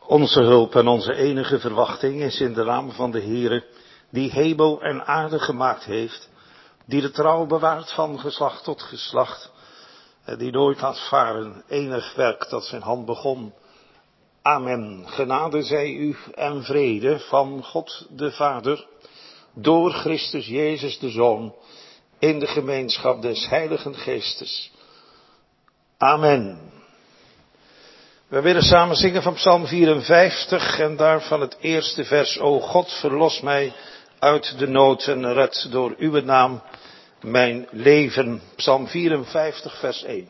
Onze hulp en onze enige verwachting is in de naam van de Heere, die hemel en aarde gemaakt heeft, die de trouw bewaart van geslacht tot geslacht, die nooit laat varen enig werk dat zijn hand begon. Amen. Genade zij u en vrede van God de Vader, door Christus Jezus de Zoon, in de gemeenschap des Heiligen Geestes. Amen. We willen samen zingen van Psalm 54 en daarvan het eerste vers. O God, verlos mij uit de nood en red door uw naam mijn leven. Psalm 54 vers 1.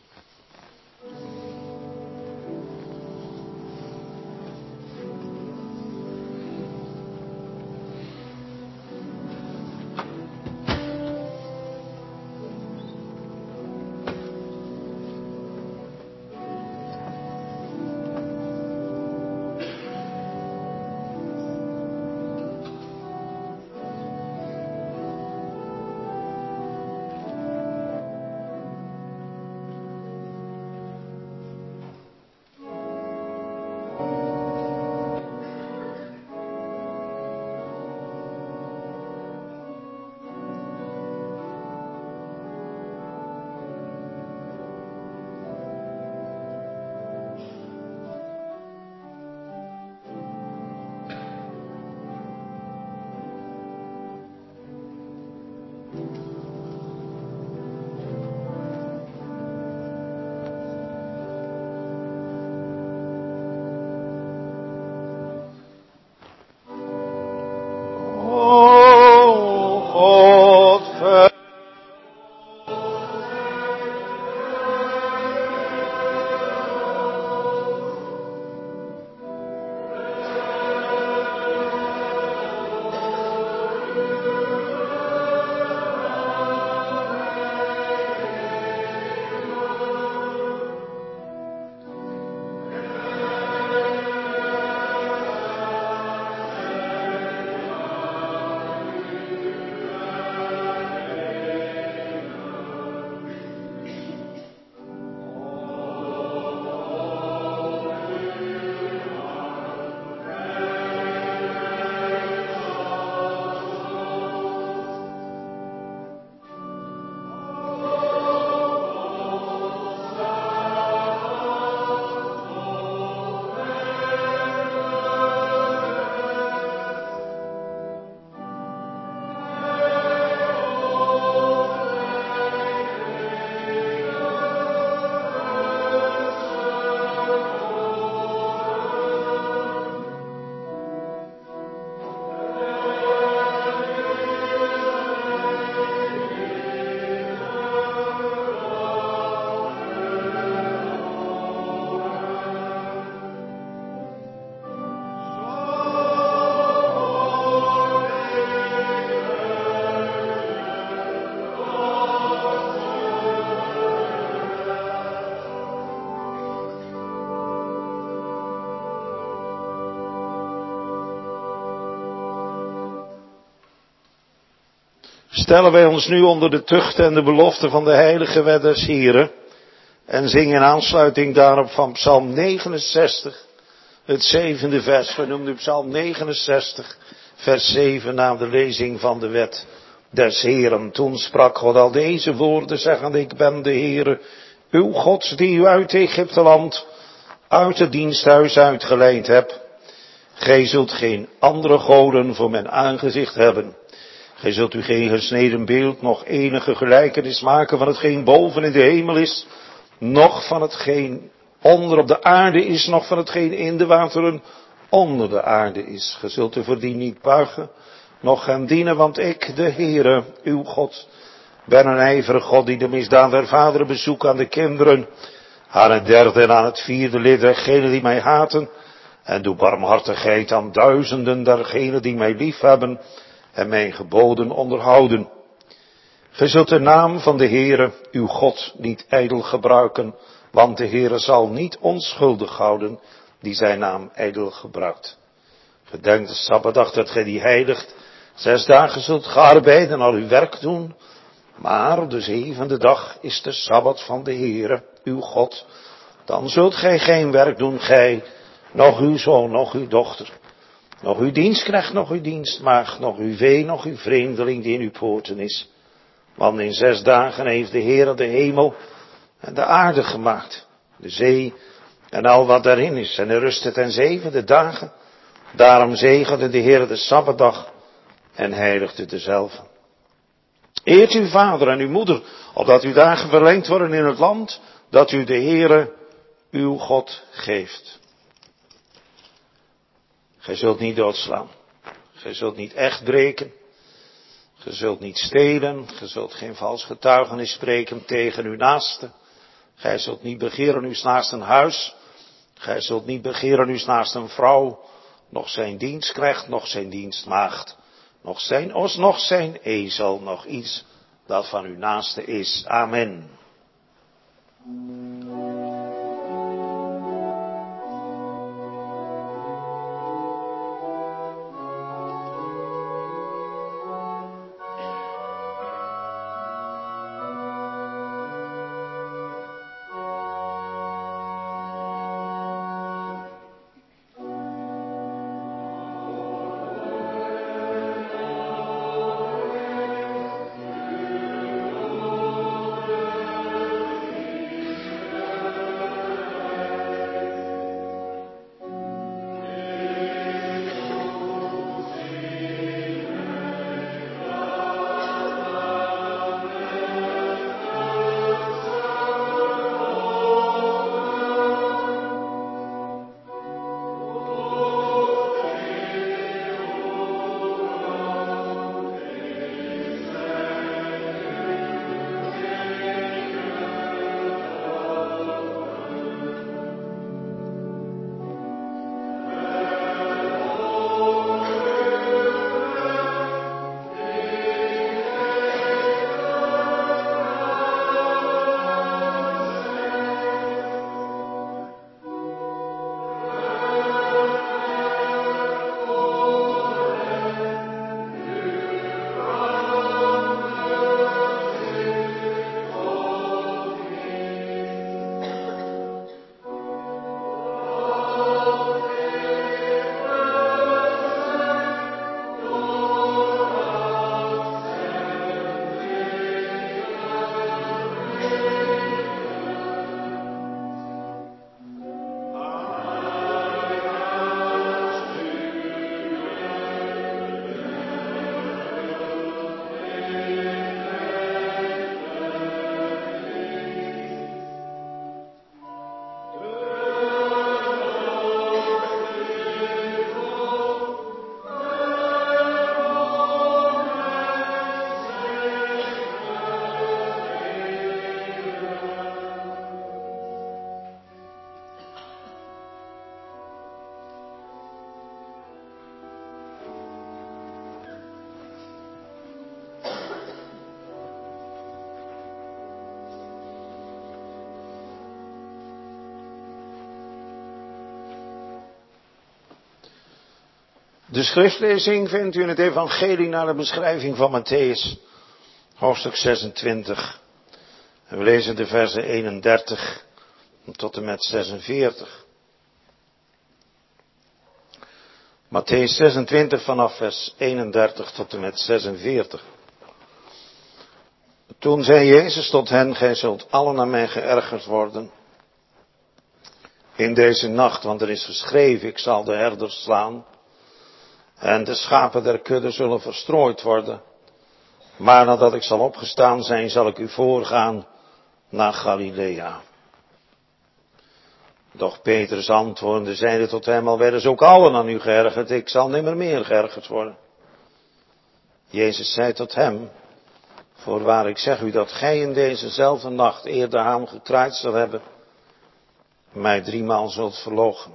Stellen wij ons nu onder de tucht en de belofte van de heilige wet des Heren en zingen in aansluiting daarop van Psalm 69, het 7e vers. We noemen Psalm 69, vers 7 na de lezing van de wet des Heren. Toen sprak God al deze woorden, zeggende: Ik ben de Heere, uw God, die u uit Egypteland, uit het diensthuis uitgeleid hebt. Gij zult geen andere goden voor mijn aangezicht hebben. Gij zult u geen gesneden beeld, nog enige gelijkenis maken van hetgeen boven in de hemel is, noch van hetgeen onder op de aarde is, noch van hetgeen in de wateren onder de aarde is. Gij zult u voor die niet buigen, noch gaan dienen, want ik, de Heere, uw God, ben een ijverig God die de misdaad der vaderen bezoekt aan de kinderen, aan het derde en aan het vierde lid dergenen die mij haten, en doe barmhartigheid aan duizenden dergenen die mij lief hebben en mijn geboden onderhouden. Gij zult de naam van de Heere, uw God, niet ijdel gebruiken, want de Heere zal niet onschuldig houden die zijn naam ijdel gebruikt. Gedenk de Sabbatdag dat gij die heiligt. 6 dagen zult ge arbeiden en al uw werk doen, maar op de 7e dag is de Sabbat van de Heere, uw God. Dan zult gij geen werk doen, gij, nog uw zoon, nog uw dochter, nog uw dienstknecht, nog uw dienstmaagd, nog uw vee, nog uw vreemdeling die in uw poorten is. Want in 6 dagen heeft de Heere de hemel en de aarde gemaakt, de zee en al wat daarin is. En hij rustte ten 7 dagen. Daarom zegende de Heere de Sabbatdag en heiligde dezelve. Eert uw vader en uw moeder, opdat uw dagen verlengd worden in het land dat u de Heere uw God geeft. Gij zult niet doodslaan. Gij zult niet echt breken. Gij zult niet stelen. Gij zult geen vals getuigenis spreken tegen uw naaste. Gij zult niet begeren uw naasten huis. Gij zult niet begeren uw naasten vrouw, nog zijn dienstknecht, nog zijn dienstmaagd, nog zijn os, nog zijn ezel, nog iets dat van uw naaste is. Amen. De schriftlezing vindt u in het evangelie naar de beschrijving van Mattheüs, hoofdstuk 26. En we lezen de versen 31 tot en met 46. Mattheüs 26 vanaf vers 31 tot en met 46. Toen zei Jezus tot hen, gij zult allen aan mij geërgerd worden in deze nacht, want er is geschreven, ik zal de herders slaan en de schapen der kudde zullen verstrooid worden. Maar nadat ik zal opgestaan zijn, zal ik u voorgaan naar Galilea. Doch Petrus antwoordende zeide tot hem, al werden ze ook allen aan u geërgerd, ik zal nimmer meer geërgerd worden. Jezus zei tot hem, voorwaar ik zeg u dat gij in dezezelfde nacht, eer de haan gekraaid zal hebben, mij 3-maal zult verloochenen.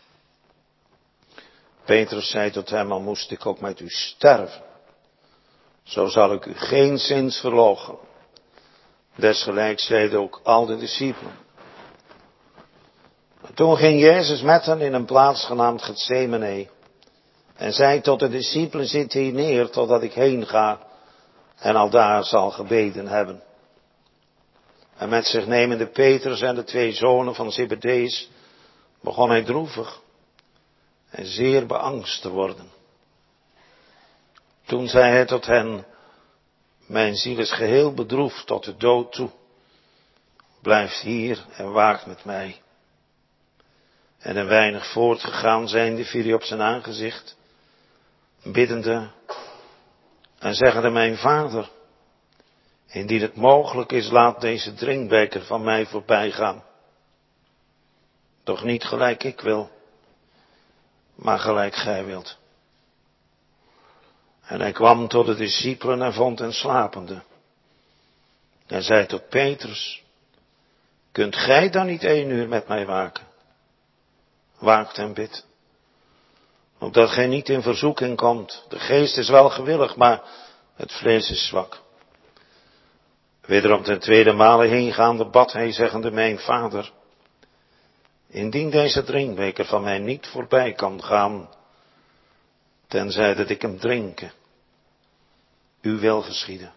Petrus zei tot hem, al moest ik ook met u sterven, zo zal ik u geenszins verloochenen. Desgelijks zeiden ook al de discipelen. Toen ging Jezus met hen in een plaats genaamd Getsemane en zei tot de discipelen, zit hier neer totdat ik heen ga en aldaar zal gebeden hebben. En met zich nemende Petrus en de 2 zonen van Zebedeus begon hij droevig en zeer beangst te worden. Toen zei hij tot hen, mijn ziel is geheel bedroefd tot de dood toe. Blijft hier en waakt met mij. En een weinig voortgegaan zijnde viel hij op zijn aangezicht, biddende en zeggende, mijn vader, indien het mogelijk is, laat deze drinkbeker van mij voorbij gaan. Doch niet gelijk ik wil, maar gelijk gij wilt. En hij kwam tot de discipelen en vond hen slapende. En zei tot Petrus, kunt gij dan niet 1 uur met mij waken? Waakt en bid, opdat gij niet in verzoeking komt. De geest is wel gewillig, maar het vlees is zwak. Wederom ten tweede male heengaande bad hij, zeggende, mijn vader, indien deze drinkbeker van mij niet voorbij kan gaan, tenzij dat ik hem drinken, uw wil geschieden.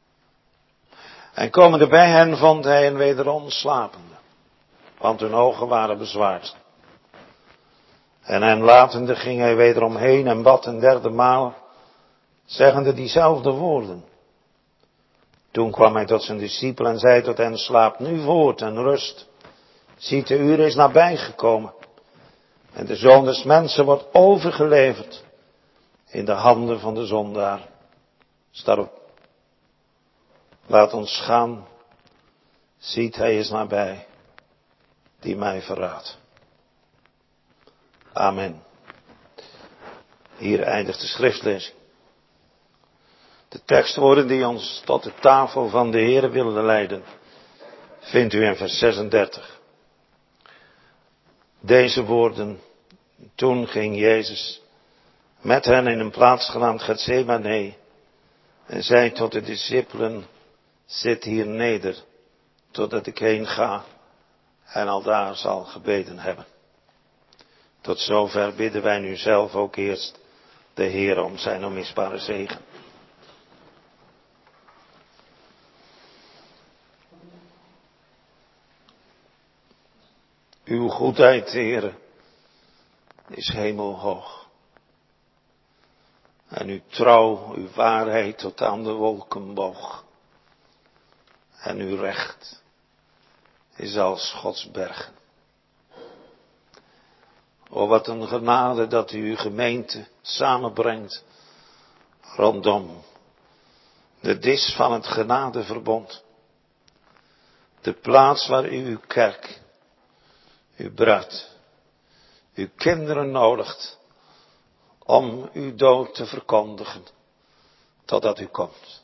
En komende bij hen vond hij hen wederom slapende, want hun ogen waren bezwaard. En hen latende ging hij wederom heen en bad 1 3e maal, zeggende diezelfde woorden. Toen kwam hij tot zijn discipelen en zei tot hen, slaap nu voort en rust. Ziet, de uur is nabijgekomen. En de Zoon des Mensen wordt overgeleverd in de handen van de zondaar. Sta op. Laat ons gaan. Ziet, hij is nabij, die mij verraadt. Amen. Hier eindigt de schriftlezing. De tekstwoorden die ons tot de tafel van de Heere willen leiden, vindt u in vers 36. Deze woorden, toen ging Jezus met hen in een plaats genaamd Getsemane en zei tot de discipelen, zit hier neder, totdat ik heen ga en aldaar zal gebeden hebben. Tot zover bidden wij nu zelf ook eerst de Heer om zijn onmisbare zegen. Uw goedheid, Heere, is hemelhoog. En uw trouw, uw waarheid tot aan de wolken boog. En uw recht is als Gods bergen. O, wat een genade dat u uw gemeente samenbrengt rondom de dis van het genadeverbond. De plaats waar u uw kerk, uw bruid, uw kinderen nodigt om uw dood te verkondigen totdat u komt.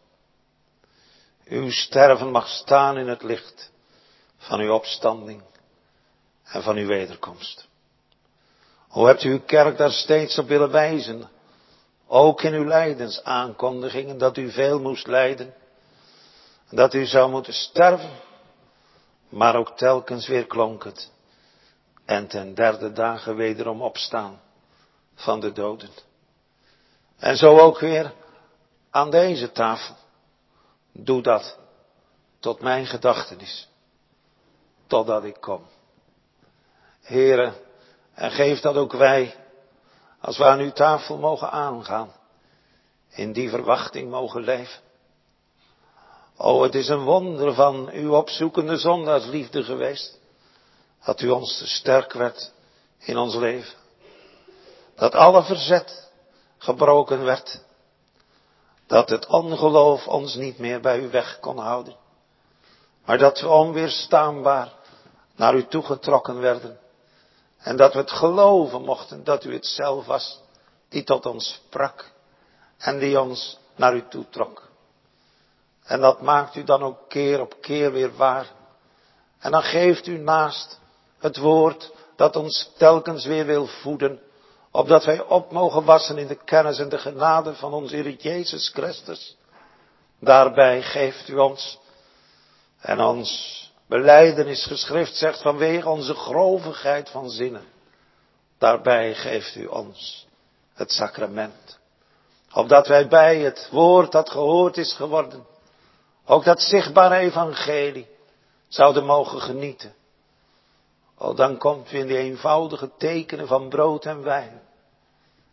Uw sterven mag staan in het licht van uw opstanding en van uw wederkomst. Hoe hebt u uw kerk daar steeds op willen wijzen, ook in uw lijdensaankondigingen, dat u veel moest lijden, dat u zou moeten sterven, maar ook telkens weer klonk het, en ten 3e dagen wederom opstaan van de doden. En zo ook weer aan deze tafel. Doe dat tot mijn gedachtenis, totdat ik kom. Heere, en geef dat ook wij, als we aan uw tafel mogen aangaan, in die verwachting mogen leven. O, het is een wonder van uw opzoekende zondaarsliefde geweest, dat u ons te sterk werd in ons leven. Dat alle verzet gebroken werd. Dat het ongeloof ons niet meer bij u weg kon houden. Maar dat we onweerstaanbaar naar u toegetrokken werden. En dat we het geloven mochten dat u het zelf was die tot ons sprak. En die ons naar u toetrok. En dat maakt u dan ook keer op keer weer waar. En dan geeft u naast het woord dat ons telkens weer wil voeden, opdat wij op mogen wassen in de kennis en de genade van onze Heer Jezus Christus. Daarbij geeft u ons, en ons belijdenisgeschrift zegt vanwege onze grovigheid van zinnen, daarbij geeft u ons het sacrament. Opdat wij bij het woord dat gehoord is geworden, ook dat zichtbare evangelie, zouden mogen genieten. O, dan komt u in die eenvoudige tekenen van brood en wijn,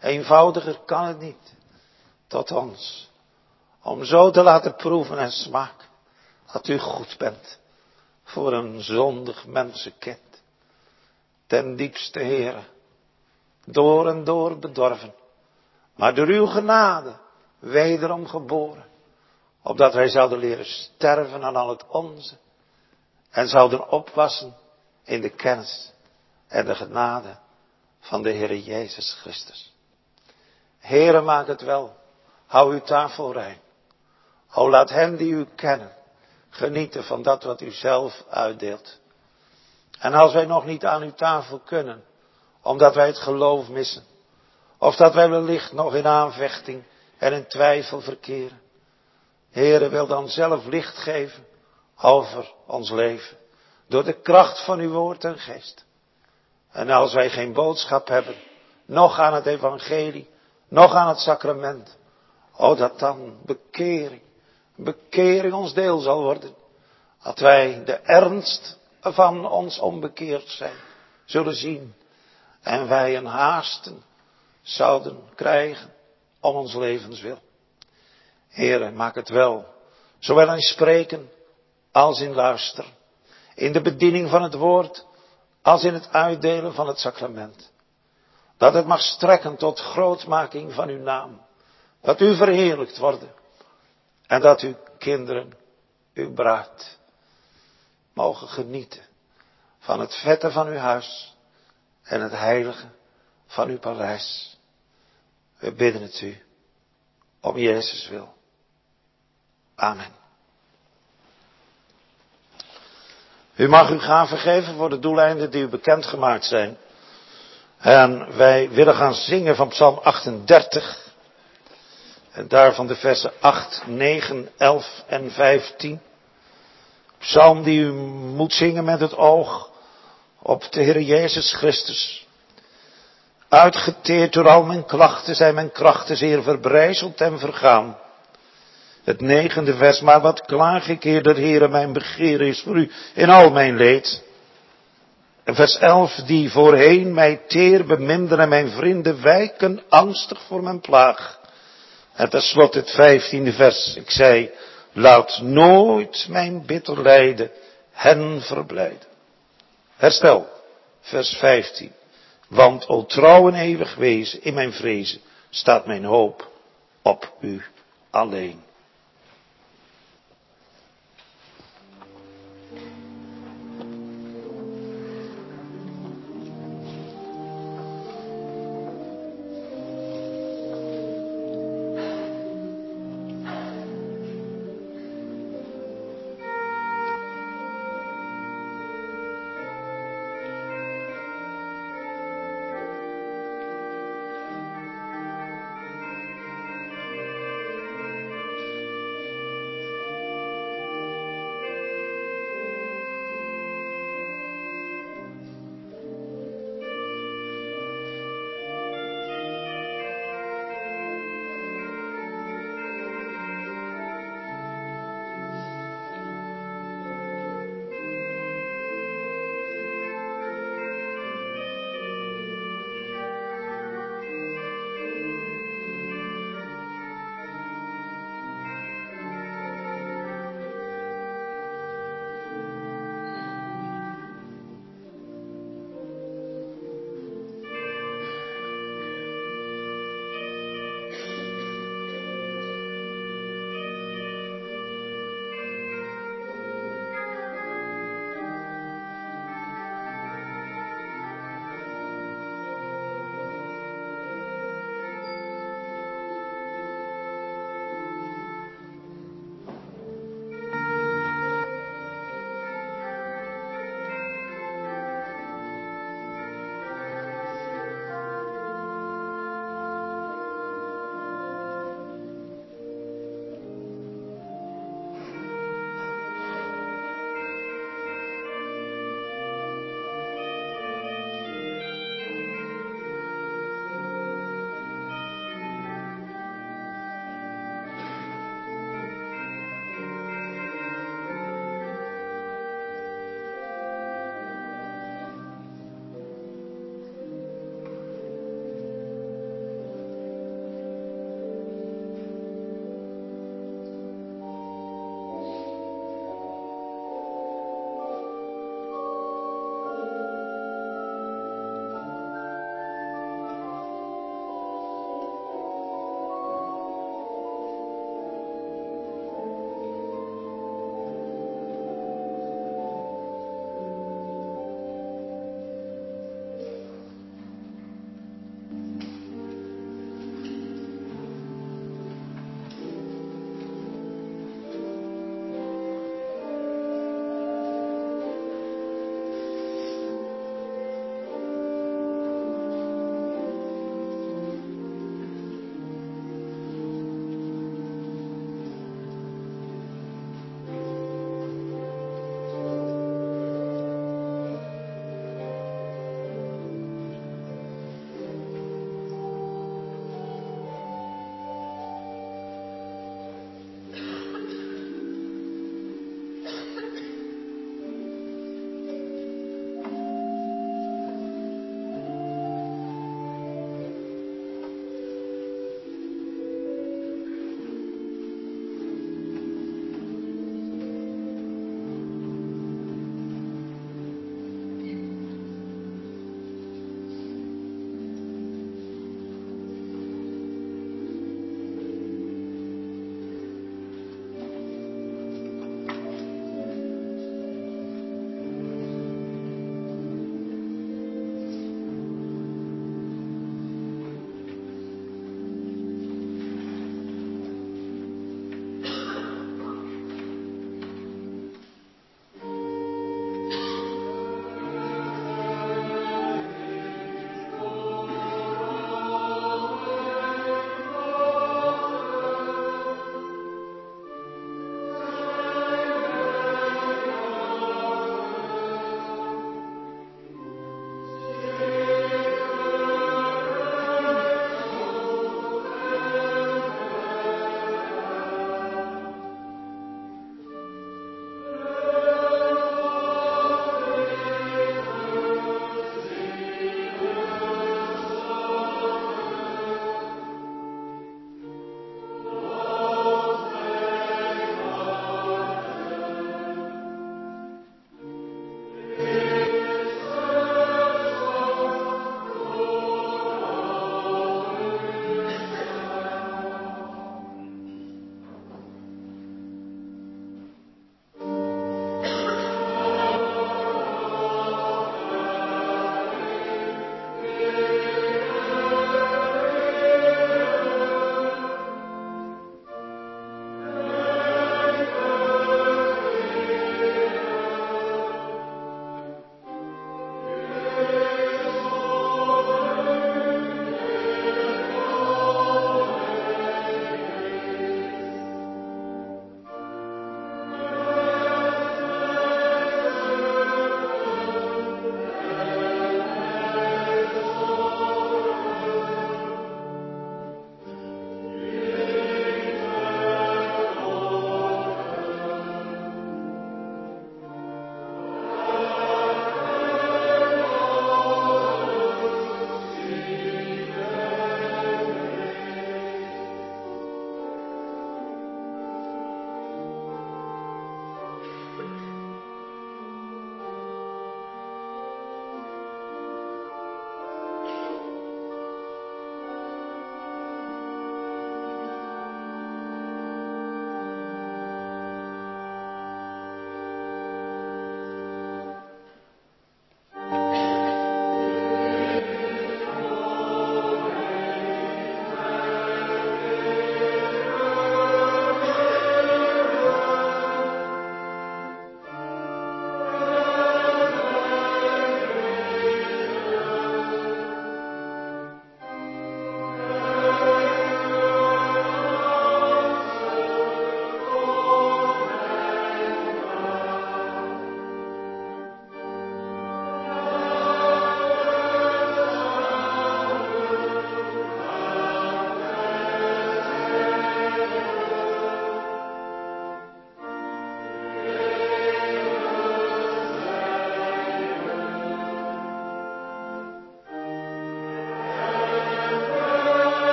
Eenvoudiger kan het niet. Tot ons. Om zo te laten proeven en smaken. Dat u goed bent. Voor een zondig mensenkind. Ten diepste Heere. Door en door bedorven. Maar door uw genade. Wederom geboren. Opdat wij zouden leren sterven aan al het onze. En zouden opwassen in de kennis en de genade van de Heere Jezus Christus. Heere, maak het wel. Hou uw tafel rein. O, laat hen die u kennen genieten van dat wat u zelf uitdeelt. En als wij nog niet aan uw tafel kunnen, omdat wij het geloof missen, of dat wij wellicht nog in aanvechting en in twijfel verkeren, Heere, wil dan zelf licht geven over ons leven, door de kracht van uw woord en geest. En als wij geen boodschap hebben, nog aan het evangelie, nog aan het sacrament, o, dat dan bekering ons deel zal worden. Dat wij de ernst van ons onbekeerd zijn zullen zien. En wij een haasten zouden krijgen om ons levenswil. Heere, maak het wel, zowel in spreken als in luisteren. In de bediening van het woord als in het uitdelen van het sacrament. Dat het mag strekken tot grootmaking van uw naam. Dat u verheerlijkt worden. En dat uw kinderen, uw bruid, mogen genieten van het vette van uw huis en het heilige van uw paleis. We bidden het u om Jezus wil. Amen. U mag u gaan vergeven voor de doeleinden die u bekendgemaakt zijn. En wij willen gaan zingen van Psalm 38. En daarvan de versen 8, 9, 11 en 15. Psalm die u moet zingen met het oog op de Heer Jezus Christus. Uitgeteerd door al mijn klachten zijn mijn krachten zeer verbrijzeld en vergaan. Het 9e vers, maar wat klaag ik, Heer, Heere, mijn begeer is voor u in al mijn leed. En vers 11, die voorheen mij teer beminden en mijn vrienden wijken angstig voor mijn plaag. En tenslotte het 15e vers, ik zei, laat nooit mijn bitter lijden hen verblijden. Herstel, vers 15. Want o trouw en eeuwig wezen, in mijn vrezen staat mijn hoop op u alleen.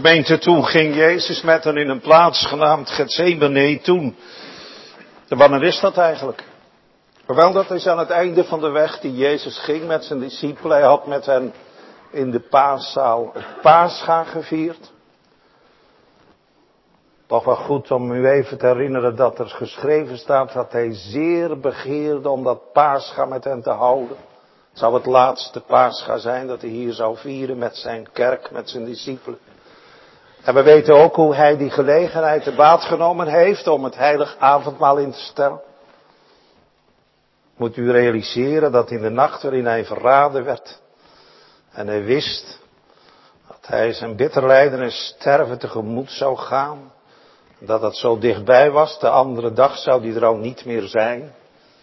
Gemeente, toen ging Jezus met hen in een plaats genaamd Getsemane. Toen. Wanneer is dat eigenlijk? Wel, dat is aan het einde van de weg die Jezus ging met zijn discipelen. Hij had met hen in de paaszaal het Pascha gevierd. Toch wel goed om u even te herinneren dat er geschreven staat dat hij zeer begeerde om dat Pascha met hen te houden. Het zou het laatste Pascha zijn dat hij hier zou vieren met zijn kerk, met zijn discipelen. En we weten ook hoe hij die gelegenheid te baat genomen heeft om het heilig avondmaal in te stellen. Moet u realiseren dat in de nacht waarin hij verraden werd en hij wist dat hij zijn bitter lijden en sterven tegemoet zou gaan, dat het zo dichtbij was, de andere dag zou hij er al niet meer zijn.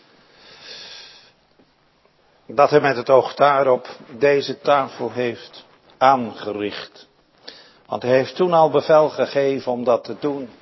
Dat hij met het oog daarop deze tafel heeft aangericht. Want hij heeft toen al bevel gegeven om dat te doen.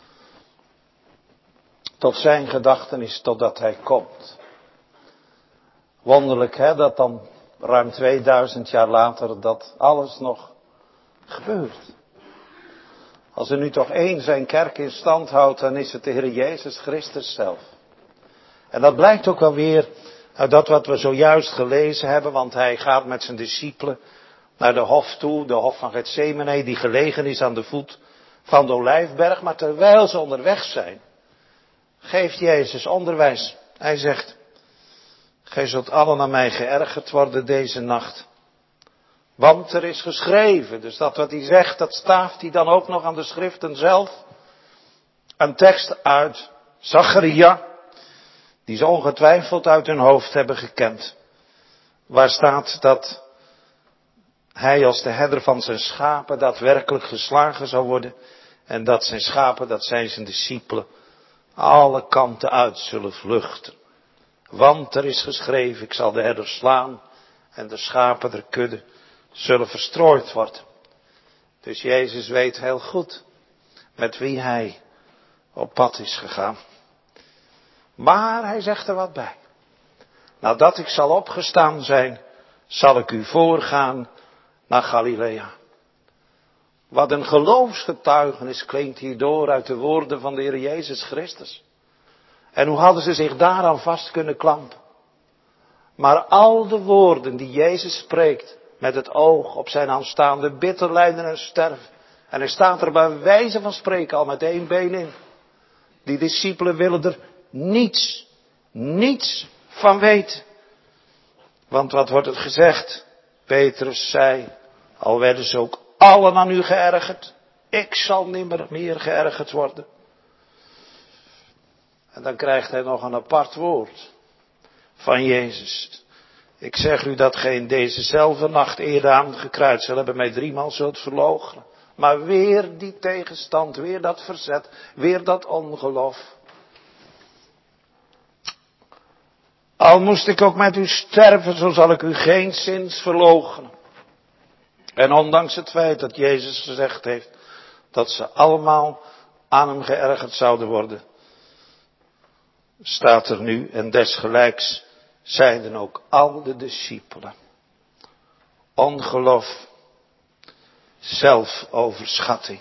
Tot zijn gedachtenis, totdat hij komt. Wonderlijk hè, dat dan ruim 2000 jaar later dat alles nog gebeurt. Als er nu toch één zijn kerk in stand houdt, dan is het de Heer Jezus Christus zelf. En dat blijkt ook wel weer uit dat wat we zojuist gelezen hebben, want hij gaat met zijn discipelen naar de hof toe, de hof van Getsemane, die gelegen is aan de voet van de Olijfberg. Maar terwijl ze onderweg zijn, geeft Jezus onderwijs. Hij zegt, gij zult allen aan mij geërgerd worden deze nacht. Want er is geschreven, dus dat wat hij zegt, dat staaft hij dan ook nog aan de schriften zelf. Een tekst uit Zacharia, die ze ongetwijfeld uit hun hoofd hebben gekend. Waar staat dat hij als de herder van zijn schapen daadwerkelijk geslagen zou worden. En dat zijn schapen, dat zijn zijn discipelen, alle kanten uit zullen vluchten. Want er is geschreven, ik zal de herder slaan en de schapen der kudde zullen verstrooid worden. Dus Jezus weet heel goed met wie hij op pad is gegaan. Maar hij zegt er wat bij. Nadat ik zal opgestaan zijn, zal ik u voorgaan naar Galilea. Wat een geloofsgetuigenis klinkt hier door uit de woorden van de Heer Jezus Christus. En hoe hadden ze zich daaraan vast kunnen klampen? Maar al de woorden die Jezus spreekt, met het oog op zijn aanstaande bitter lijden en sterven. En hij staat er bij wijze van spreken al met één been in. Die discipelen willen er niets van weten. Want wat wordt er gezegd? Petrus zei, al werden ze ook allen aan u geërgerd, ik zal nimmer meer geërgerd worden. En dan krijgt hij nog een apart woord van Jezus. Ik zeg u dat gij in dezezelfde nacht eerder aangekruid zal hebben, mij 3 maal zult verloochenen. Maar weer die tegenstand, weer dat verzet, weer dat ongeloof. Al moest ik ook met u sterven, zo zal ik u geenszins verloochenen. En ondanks het feit dat Jezus gezegd heeft dat ze allemaal aan hem geërgerd zouden worden, staat er nu, en desgelijks zeiden ook al de discipelen. Ongeloof, zelfoverschatting.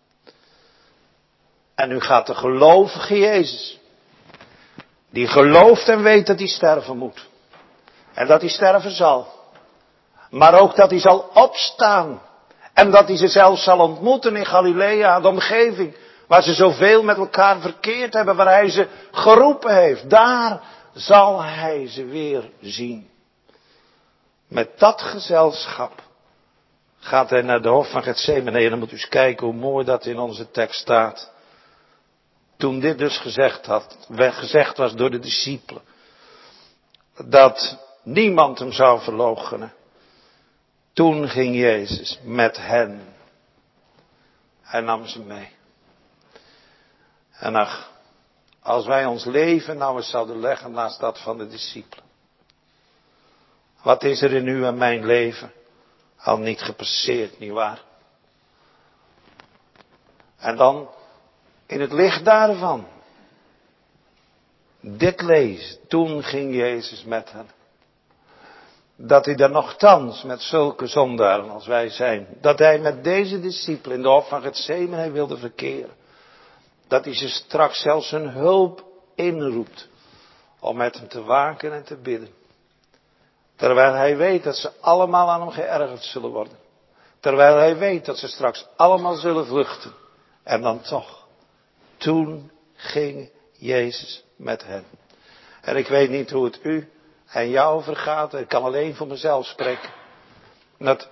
En nu gaat de gelovige Jezus, die gelooft en weet dat hij sterven moet. En dat hij sterven zal. Maar ook dat hij zal opstaan. En dat hij ze zelfs zal ontmoeten in Galilea, de omgeving. Waar ze zoveel met elkaar verkeerd hebben, waar hij ze geroepen heeft. Daar zal hij ze weer zien. Met dat gezelschap gaat hij naar de hof van Getsemane. En dan moet u eens kijken hoe mooi dat in onze tekst staat. Toen dit dus gezegd was door de discipelen. Dat niemand hem zou verloochenen. Toen ging Jezus met hen. Hij nam ze mee. En ach, als wij ons leven nou eens zouden leggen naast dat van de discipelen. Wat is er in u en mijn leven al niet gepasseerd, nietwaar? En dan, in het licht daarvan, dit lezen. Toen ging Jezus met hen. dat hij er nochtans met zulke zondaren als wij zijn, dat hij met deze discipelen in de hof van Getsemane wilde verkeren. Dat hij ze straks zelfs hun hulp inroept om met hem te waken en te bidden. Terwijl hij weet dat ze allemaal aan hem geërgerd zullen worden. Terwijl hij weet dat ze straks allemaal zullen vluchten. En dan toch, toen ging Jezus met hen. En ik weet niet hoe het u en jou vergaat. Ik kan alleen voor mezelf spreken. Dat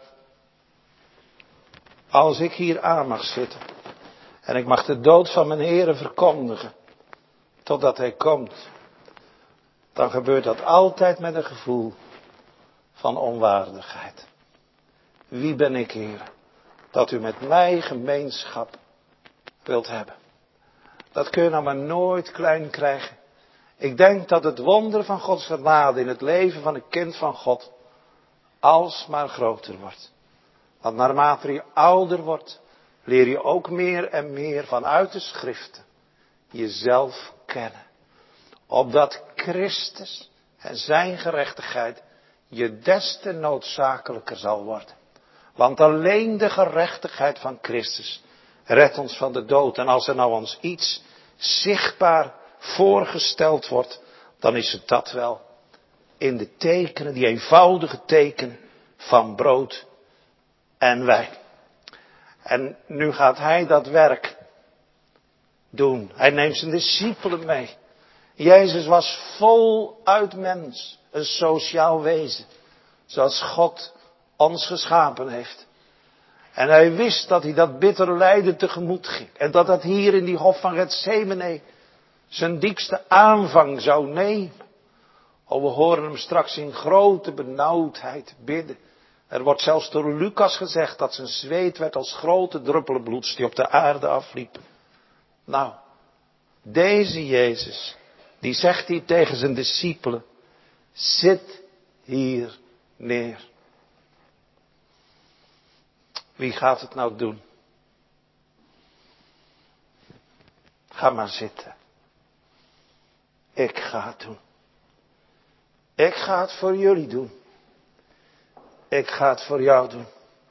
als ik hier aan mag zitten. En ik mag de dood van mijn Heere verkondigen. Totdat hij komt. Dan gebeurt dat altijd met een gevoel van onwaardigheid. Wie ben ik, Heer, dat u met mij gemeenschap wilt hebben? Dat kun je nou maar nooit klein krijgen. Ik denk dat het wonder van Gods genade in het leven van een kind van God alsmaar groter wordt. Want naarmate je ouder wordt, leer je ook meer en meer vanuit de schriften jezelf kennen. Opdat Christus en zijn gerechtigheid je des te noodzakelijker zal worden. Want alleen de gerechtigheid van Christus redt ons van de dood. En als er nou ons iets zichtbaar voorgesteld wordt, dan is het dat wel in de tekenen, die eenvoudige tekenen van brood en wijn. En nu gaat hij dat werk doen. Hij neemt zijn discipelen mee. Jezus was voluit mens, een sociaal wezen, zoals God ons geschapen heeft. En hij wist dat hij dat bittere lijden tegemoet ging. En dat dat hier in die hof van Getsemane zijn diepste aanvang zou nemen. Oh, we horen hem straks in grote benauwdheid bidden. Er wordt zelfs door Lucas gezegd dat zijn zweet werd als grote druppelen bloeds die op de aarde afliepen. Nou, deze Jezus, die zegt hier tegen zijn discipelen, zit hier neer. Wie gaat het nou doen? Ga maar zitten. Ik ga het doen. Ik ga het voor jullie doen. Ik ga het voor jou doen.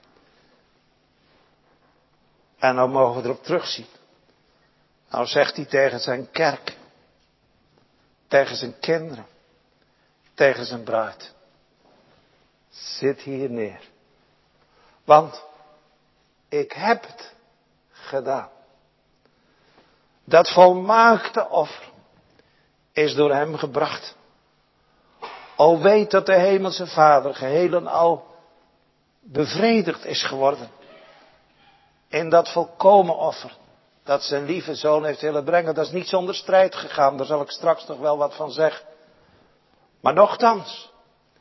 En nou mogen we erop terugzien. Nou zegt hij tegen zijn kerk. Tegen zijn kinderen. Tegen zijn bruid. Zit hier neer. Want ik heb het gedaan. Dat volmaakte offer is door hem gebracht. O weet dat de hemelse Vader geheel en al bevredigd is geworden. In dat volkomen offer. Dat zijn lieve zoon heeft willen brengen. Dat is niet zonder strijd gegaan. Daar zal ik straks nog wel wat van zeggen. Maar nochtans.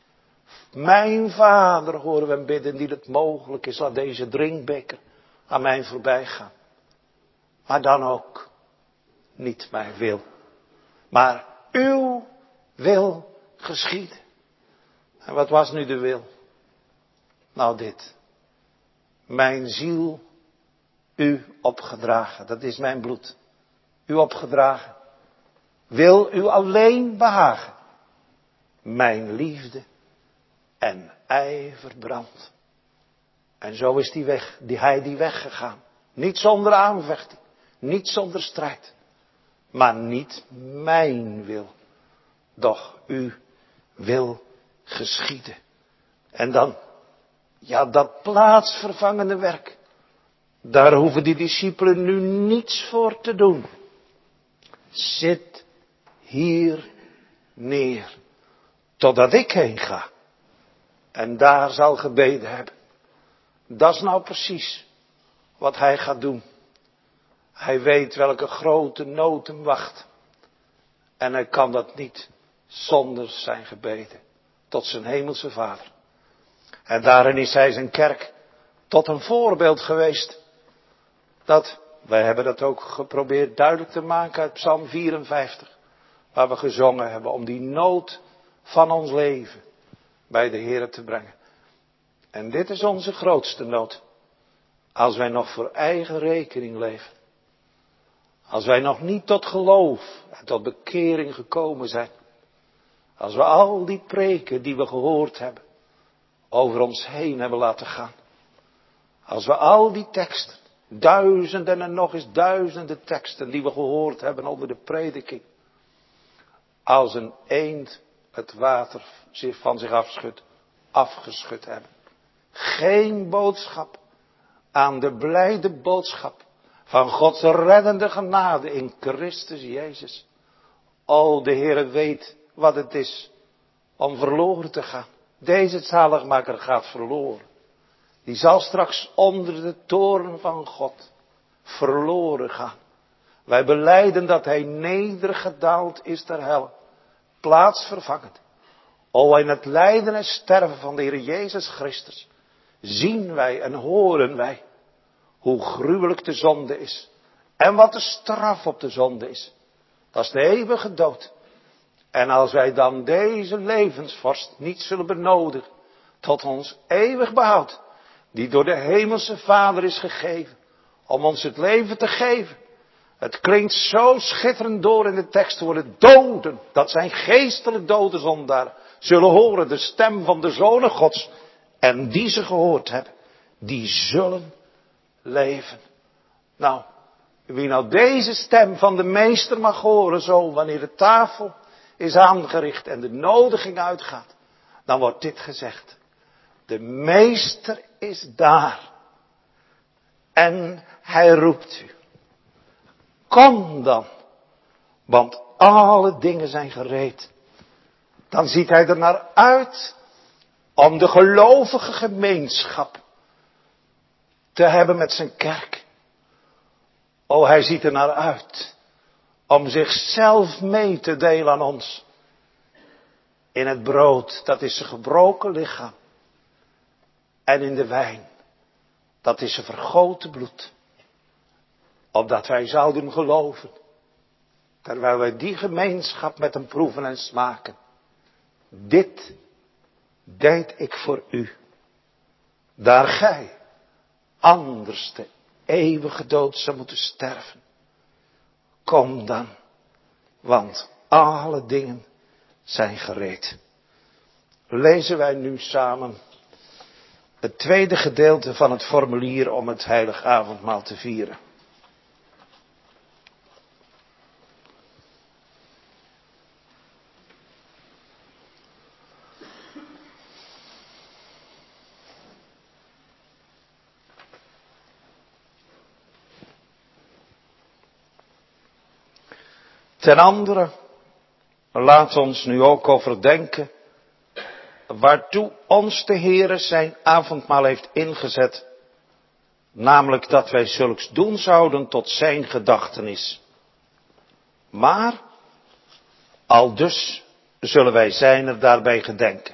Mijn Vader, horen we hem bidden, die het mogelijk is, laat deze drinkbeker aan mij voorbij gaan. Maar dan ook niet mijn wil. Maar uw wil geschieden. En wat was nu de wil? Nou dit. Mijn ziel u opgedragen. Dat is mijn bloed. U opgedragen. Wil u alleen behagen. Mijn liefde en ijver brandt. En zo is hij weg gegaan. Niet zonder aanvechting. Niet zonder strijd. Maar niet mijn wil. Doch uw wil geschieden. En dan, ja, dat plaatsvervangende werk. Daar hoeven die discipelen nu niets voor te doen. Zit hier neer. Totdat ik heen ga. En daar zal gebeden hebben. Dat is nou precies wat hij gaat doen. Hij weet welke grote nood hem wacht. En hij kan dat niet zonder zijn gebeden. Tot zijn hemelse Vader. En daarin is hij zijn kerk tot een voorbeeld geweest. Wij hebben dat ook geprobeerd duidelijk te maken uit Psalm 54. Waar we gezongen hebben om die nood van ons leven bij de Heer te brengen. En dit is onze grootste nood. Als wij nog voor eigen rekening leven. Als wij nog niet tot geloof en tot bekering gekomen zijn. Als we al die preken die we gehoord hebben over ons heen hebben laten gaan. Als we al die teksten, duizenden en nog eens duizenden teksten die we gehoord hebben onder de prediking, als een eend het water van zich afgeschud hebben. Geen boodschap aan de blijde boodschap van Gods reddende genade in Christus Jezus. O, de Heere weet wat het is om verloren te gaan. Deze zaligmaker gaat verloren. Die zal straks onder de toorn van God verloren gaan. Wij belijden dat hij nedergedaald is ter hel. Plaatsvervangend. O, in het lijden en sterven van de Heer Jezus Christus zien wij en horen wij hoe gruwelijk de zonde is. En wat de straf op de zonde is. Dat is de eeuwige dood. En als wij dan deze levensvorst niet zullen benodigen tot ons eeuwig behoud, die door de hemelse Vader is gegeven, om ons het leven te geven. Het klinkt zo schitterend door in de tekst, waar de doden, dat zijn geestelijk dode zondaren, zullen horen de stem van de Zonen Gods. En die ze gehoord hebben, die zullen leven. Nou, wie nou deze stem van de meester mag horen, zo wanneer de tafel is aangericht en de nodiging uitgaat, dan wordt dit gezegd. De meester is daar. En hij roept u. Kom dan. Want alle dingen zijn gereed. Dan ziet hij er naar uit om de gelovige gemeenschap te hebben met zijn kerk. O, hij ziet er naar uit om zichzelf mee te delen aan ons. In het brood, dat is zijn gebroken lichaam. En in de wijn, dat is zijn vergoten bloed. Opdat wij zouden geloven. Terwijl wij die gemeenschap met hem proeven en smaken. Dit deed ik voor u. Daar gij anders de eeuwige dood zou moeten sterven. Kom dan, want alle dingen zijn gereed. Lezen wij nu samen het tweede gedeelte van het formulier om het heilig avondmaal te vieren. Ten andere, laat ons nu ook overdenken waartoe ons de Heere zijn avondmaal heeft ingezet. Namelijk dat wij zulks doen zouden tot zijn gedachtenis. Maar, aldus zullen wij zijner daarbij gedenken.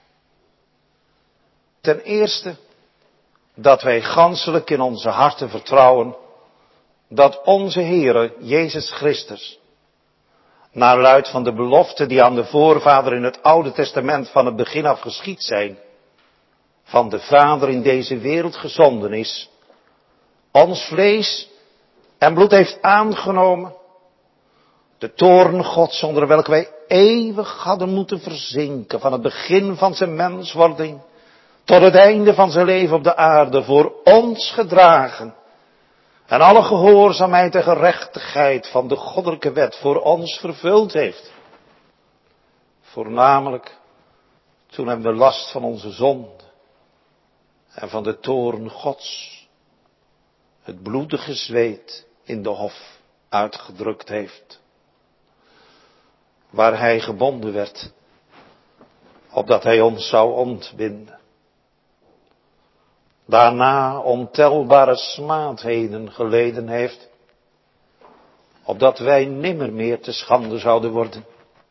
Ten eerste, dat wij ganselijk in onze harten vertrouwen dat onze Heere Jezus Christus, naar luid van de beloften die aan de voorvader in het Oude Testament van het begin af geschied zijn, van de Vader in deze wereld gezonden is, ons vlees en bloed heeft aangenomen, de toorn Gods onder welke wij eeuwig hadden moeten verzinken, van het begin van zijn menswording tot het einde van zijn leven op de aarde, voor ons gedragen. En alle gehoorzaamheid en gerechtigheid van de goddelijke wet voor ons vervuld heeft. Voornamelijk toen hem de last van onze zonde en van de toorn Gods het bloedige zweet in de hof uitgedrukt heeft. Waar hij gebonden werd, opdat hij ons zou ontbinden. Daarna ontelbare smaadheden geleden heeft, opdat wij nimmer meer te schande zouden worden.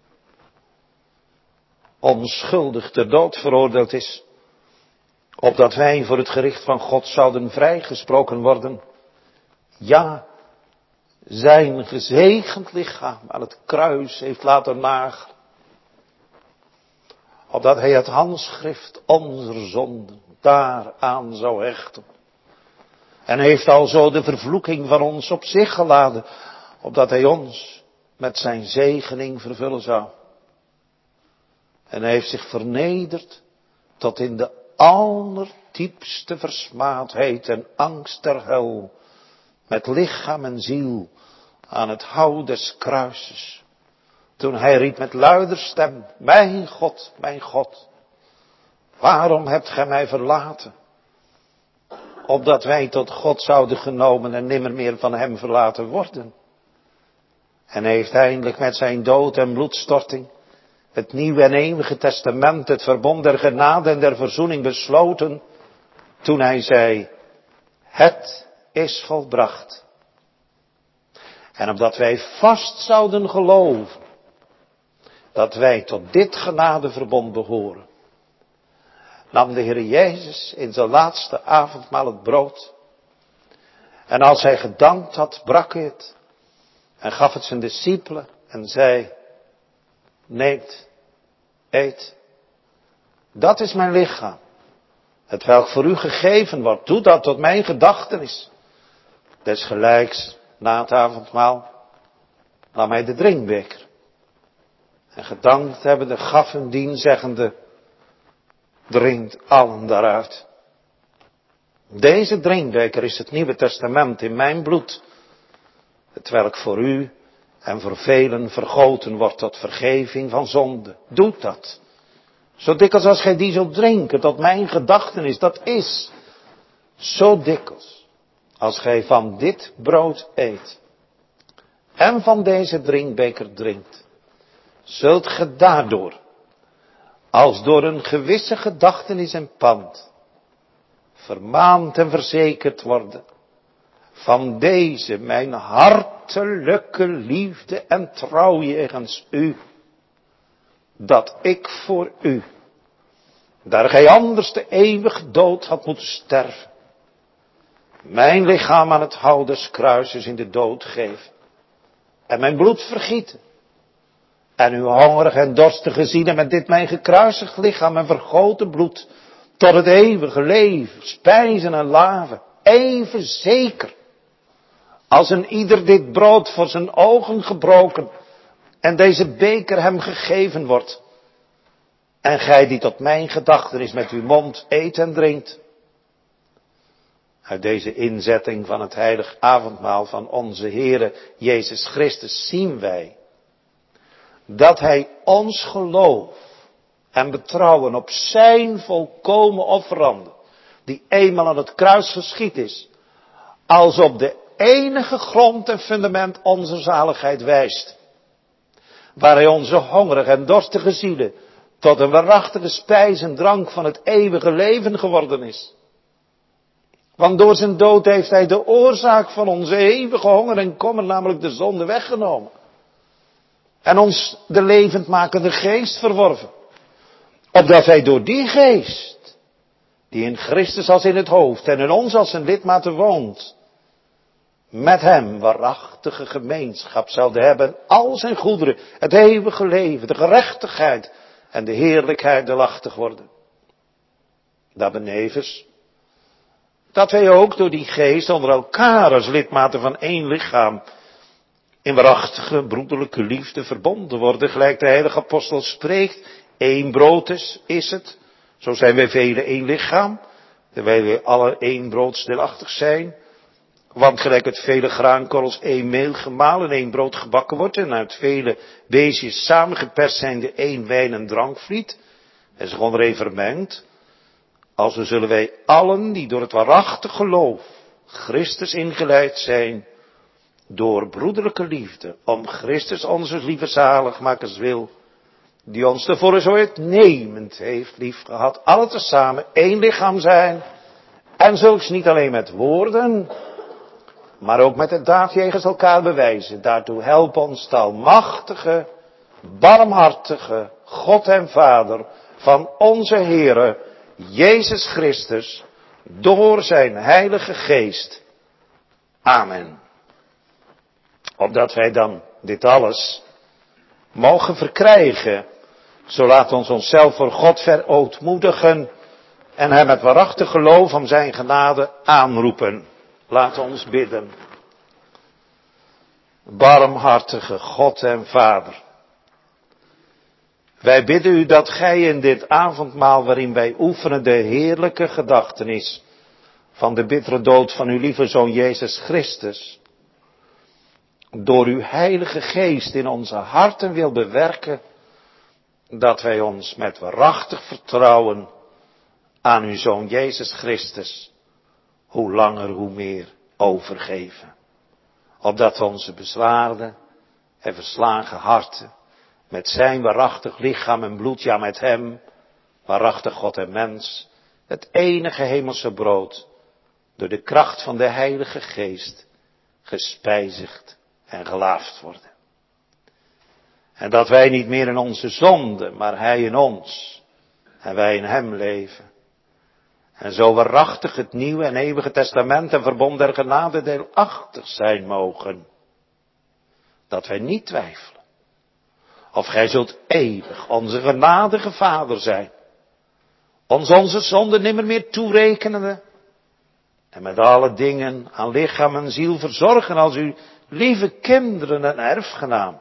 Onschuldig ter dood veroordeeld is, opdat wij voor het gericht van God zouden vrijgesproken worden. Ja, zijn gezegend lichaam aan het kruis heeft laten nagelen, opdat hij het handschrift onze zonden daaraan zou hechten. En heeft alzo de vervloeking van ons op zich geladen, opdat hij ons met zijn zegening vervullen zou. En hij heeft zich vernederd tot in de allerdiepste versmaadheid en angst der hel, met lichaam en ziel, aan het hout des kruises. Toen hij riep met luider stem, mijn God, waarom hebt gij mij verlaten? Opdat wij tot God zouden genomen en nimmer meer van hem verlaten worden. En hij heeft eindelijk met zijn dood en bloedstorting het nieuwe en eeuwige testament, het verbond der genade en der verzoening besloten, toen hij zei, het is volbracht. En opdat wij vast zouden geloven, dat wij tot dit genadeverbond behoren, nam de Heer Jezus in zijn laatste avondmaal het brood. En als hij gedankt had, brak hij het en gaf het zijn discipelen en zei, neemt, eet, dat is mijn lichaam, hetwelk voor u gegeven wordt. Doe dat tot mijn gedachtenis. Desgelijks, na het avondmaal, nam hij de drinkbeker. En gedankt hebbende gaf hem dien, zeggende, drinkt allen daaruit. Deze drinkbeker is het Nieuwe Testament in mijn bloed, hetwelk voor u en voor velen vergoten wordt tot vergeving van zonde. Doet dat. Zo dikwijls als gij die zult drinken tot mijn gedachtenis, dat is zo dikwijls als gij van dit brood eet en van deze drinkbeker drinkt, zult ge daardoor, als door een gewisse gedachtenis en pand, vermaand en verzekerd worden van deze mijn hartelijke liefde en trouw jegens u, dat ik voor u, daar gij anders de eeuwige dood had moeten sterven, mijn lichaam aan het hout des kruises in de dood geven en mijn bloed vergieten en uw hongerige en dorstige zielen met dit mijn gekruisigd lichaam en vergoten bloed tot het eeuwige leven spijzen en laven, even zeker als een ieder dit brood voor zijn ogen gebroken en deze beker hem gegeven wordt. En gij die tot mijn gedachtenis met uw mond eet en drinkt. Uit deze inzetting van het heilig avondmaal van onze Heere Jezus Christus zien wij dat hij ons geloof en betrouwen op zijn volkomen offerande, die eenmaal aan het kruis geschied is, als op de enige grond en fundament onze zaligheid wijst. Waar hij onze hongerige en dorstige zielen tot een waarachtige spijs en drank van het eeuwige leven geworden is. Want door zijn dood heeft hij de oorzaak van onze eeuwige honger en kommer, namelijk de zonde, weggenomen. En ons de levendmakende geest verworven. Opdat wij door die geest, die in Christus als in het hoofd en in ons als een lidmate woont, met hem waarachtige gemeenschap zouden hebben, al zijn goederen, het eeuwige leven, de gerechtigheid en de heerlijkheid delachtig worden. Daarbenevens, dat wij ook door die geest onder elkaar als lidmaten van één lichaam in waarachtige broederlijke liefde verbonden worden, gelijk de heilige apostel spreekt, één brood is het, zo zijn wij velen één lichaam, terwijl wij alle één brood stilachtig zijn. Want gelijk uit vele graankorrels één meel gemalen, één brood gebakken wordt, en uit vele beestjes samengeperst zijnde één wijn en drankvliet, en zich ondereen vermengt, alzo zullen wij allen die door het waarachtig geloof Christus ingeleid zijn, door broederlijke liefde, om Christus onze lieve zaligmakers wil, die ons tevoren zo uitnemend heeft liefgehad, alle tezamen één lichaam zijn, en zulks niet alleen met woorden, maar ook met de daad jegens elkaar bewijzen. Daartoe help ons de almachtige, barmhartige God en Vader van onze Heere Jezus Christus, door zijn heilige geest. Amen. Opdat wij dan dit alles mogen verkrijgen, zo laat ons onszelf voor God verootmoedigen en hem met waarachtig geloof om zijn genade aanroepen. Laat ons bidden. Barmhartige God en Vader, Wij bidden u dat gij in dit avondmaal waarin wij oefenen de heerlijke gedachtenis van de bittere dood van uw lieve Zoon Jezus Christus, door uw Heilige Geest in onze harten wil bewerken, dat wij ons met waarachtig vertrouwen aan uw Zoon Jezus Christus, hoe langer hoe meer overgeven. Opdat we onze bezwaarde en verslagen harten met zijn waarachtig lichaam en bloed, ja met hem, waarachtig God en mens, het enige hemelse brood, door de kracht van de Heilige Geest, gespijzigd en gelaafd worden. En dat wij niet meer in onze zonde, maar hij in ons, en wij in hem leven. En zo waarachtig het nieuwe en eeuwige testament en verbond der genade deelachtig zijn mogen, dat wij niet twijfelen of gij zult eeuwig onze genadige Vader zijn, ons onze zonden nimmer meer toerekenende en met alle dingen aan lichaam en ziel verzorgen als uw lieve kinderen en erfgenaam.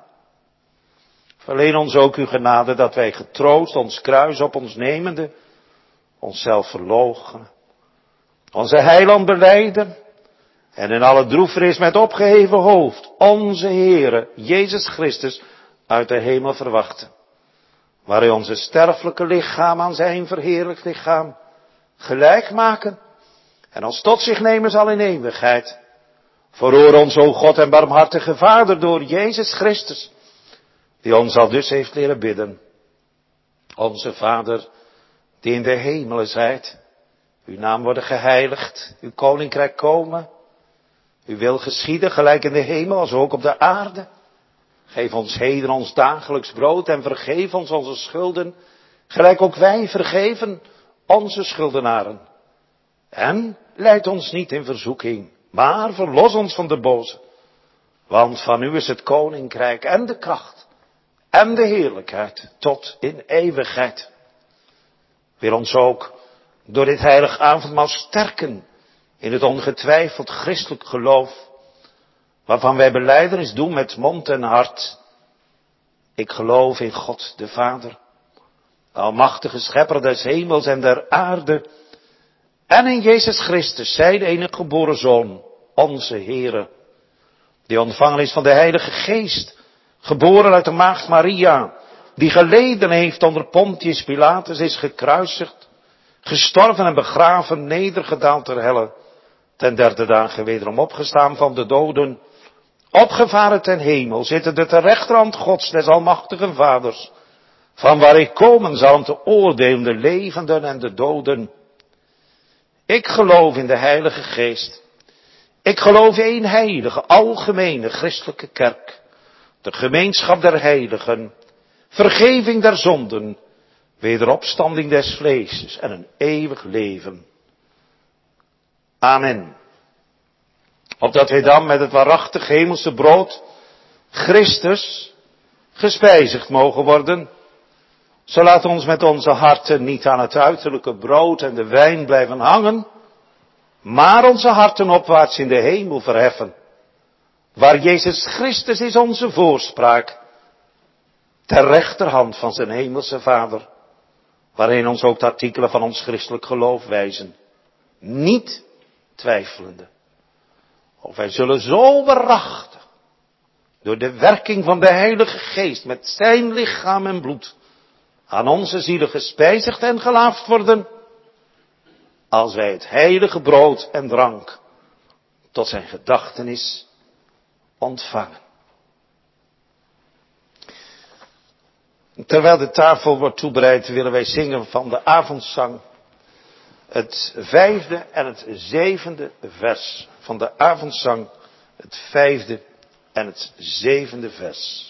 Verleen ons ook uw genade dat wij getroost ons kruis op ons nemende, onszelf verloochenen, onze heiland belijden en in alle droefenis met opgeheven hoofd onze Heere Jezus Christus uit de hemel verwachten, waar hij onze sterfelijke lichaam aan zijn verheerlijkt lichaam gelijk maken en ons tot zich nemen zal in eeuwigheid. Verhoor ons, o God en barmhartige Vader, door Jezus Christus, die ons al dus heeft leren bidden. Onze Vader, die in de hemelen zijt, uw naam worden geheiligd, uw koninkrijk komen, uw wil geschieden, gelijk in de hemel als ook op de aarde. Geef ons heden ons dagelijks brood en vergeef ons onze schulden, gelijk ook wij vergeven onze schuldenaren. En leid ons niet in verzoeking, maar verlos ons van de boze. Want van u is het koninkrijk en de kracht en de heerlijkheid tot in eeuwigheid. Wil ons ook door dit heilig avondmaal sterken in het ongetwijfeld christelijk geloof, waarvan wij belijdenis doen met mond en hart. Ik geloof in God de Vader, de almachtige schepper des hemels en der aarde, en in Jezus Christus, zijn enige geboren Zoon, onze Heere, die ontvangen is van de Heilige Geest, geboren uit de maagd Maria, die geleden heeft onder Pontius Pilatus, is gekruisigd, gestorven en begraven, nedergedaald ter helle, ten derde dagen wederom opgestaan van de doden, opgevaren ten hemel, zittende ter rechterhand Gods des almachtigen Vaders, van waar ik komen zal om te oordelen de levenden en de doden. Ik geloof in de Heilige Geest. Ik geloof in één heilige, algemene christelijke kerk, de gemeenschap der heiligen, vergeving der zonden, wederopstanding des vleeses en een eeuwig leven. Amen. Opdat wij dan met het waarachtig hemelse brood, Christus, gespijzigd mogen worden, zo laat ons met onze harten niet aan het uiterlijke brood en de wijn blijven hangen, maar onze harten opwaarts in de hemel verheffen, waar Jezus Christus is onze voorspraak, ter rechterhand van zijn hemelse Vader, waarin ons ook de artikelen van ons christelijk geloof wijzen, niet twijfelende. Of wij zullen zo waarachtig, door de werking van de Heilige Geest, met zijn lichaam en bloed, aan onze zielen gespijzigd en gelaafd worden, als wij het heilige brood en drank tot zijn gedachtenis ontvangen. Terwijl de tafel wordt toebereid, willen wij zingen van de avondzang het 5e en het 7e vers van de avondzang, het 5e en het 7e vers.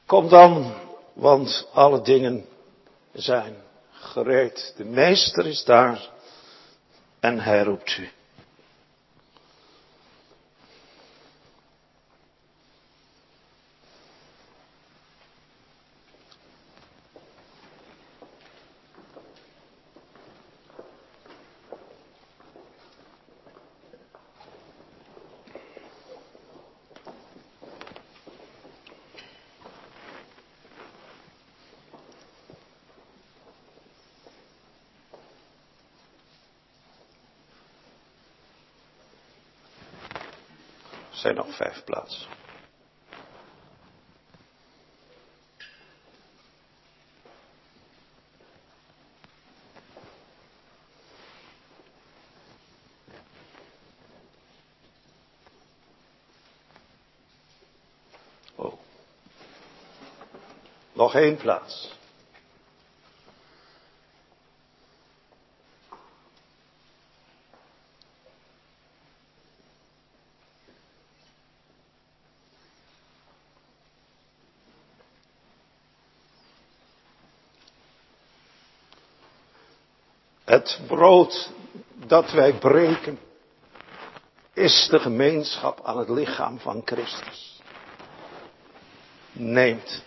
Kom dan, want alle dingen zijn gereed. De meester is daar en hij roept u. Er zijn nog 5 plaatsen. Oh. Nog 1 plaats. Het brood dat wij breken is de gemeenschap aan het lichaam van Christus. Neemt,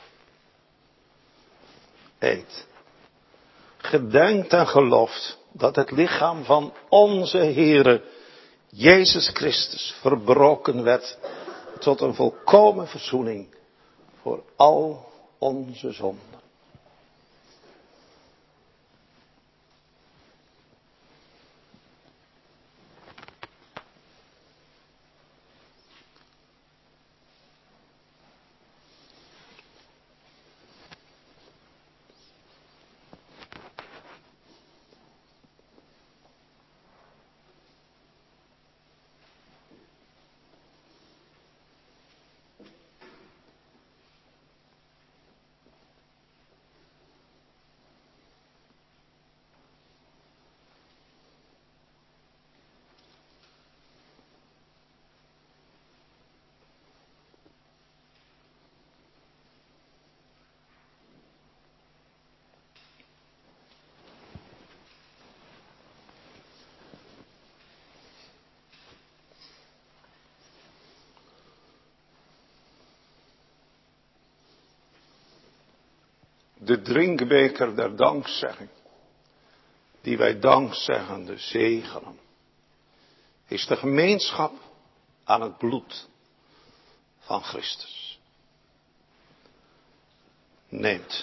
eet, gedenkt en gelooft dat het lichaam van onze Heere Jezus Christus verbroken werd tot een volkomen verzoening voor al onze zonden. De drinkbeker der dankzegging, die wij dankzeggende zegenen, is de gemeenschap aan het bloed van Christus. Neemt,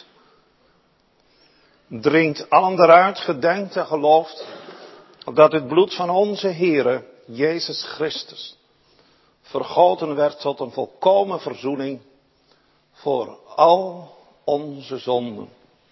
drinkt allen eruit, gedenkt en gelooft dat het bloed van onze Heere Jezus Christus vergoten werd tot een volkomen verzoening voor al onze zonden.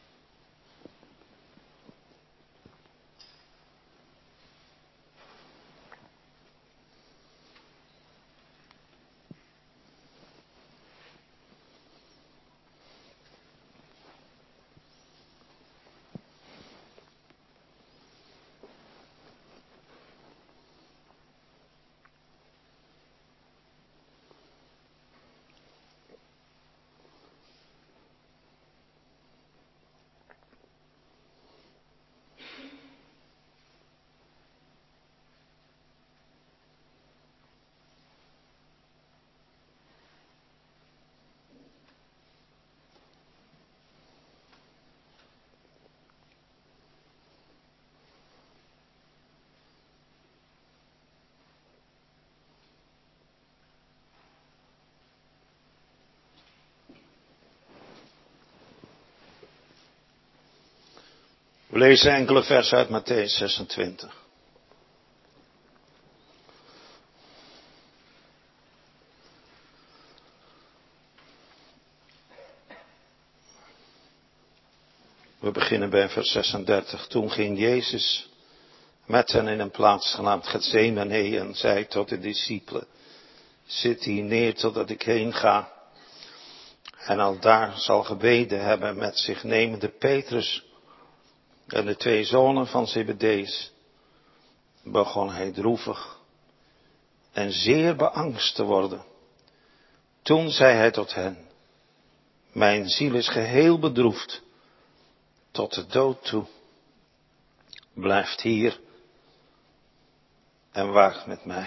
We lezen enkele versen uit Mattheüs 26. We beginnen bij vers 36. Toen ging Jezus met hen in een plaats genaamd Getsemane en zei tot de discipelen: zit hier neer totdat ik heen ga. En al daar zal gebeden hebben met zich nemende Petrus en de 2 zonen van Zebedeus, begon hij droevig en zeer beangst te worden. Toen zei hij tot hen: Mijn ziel is geheel bedroefd tot de dood toe. Blijft hier en waakt met mij.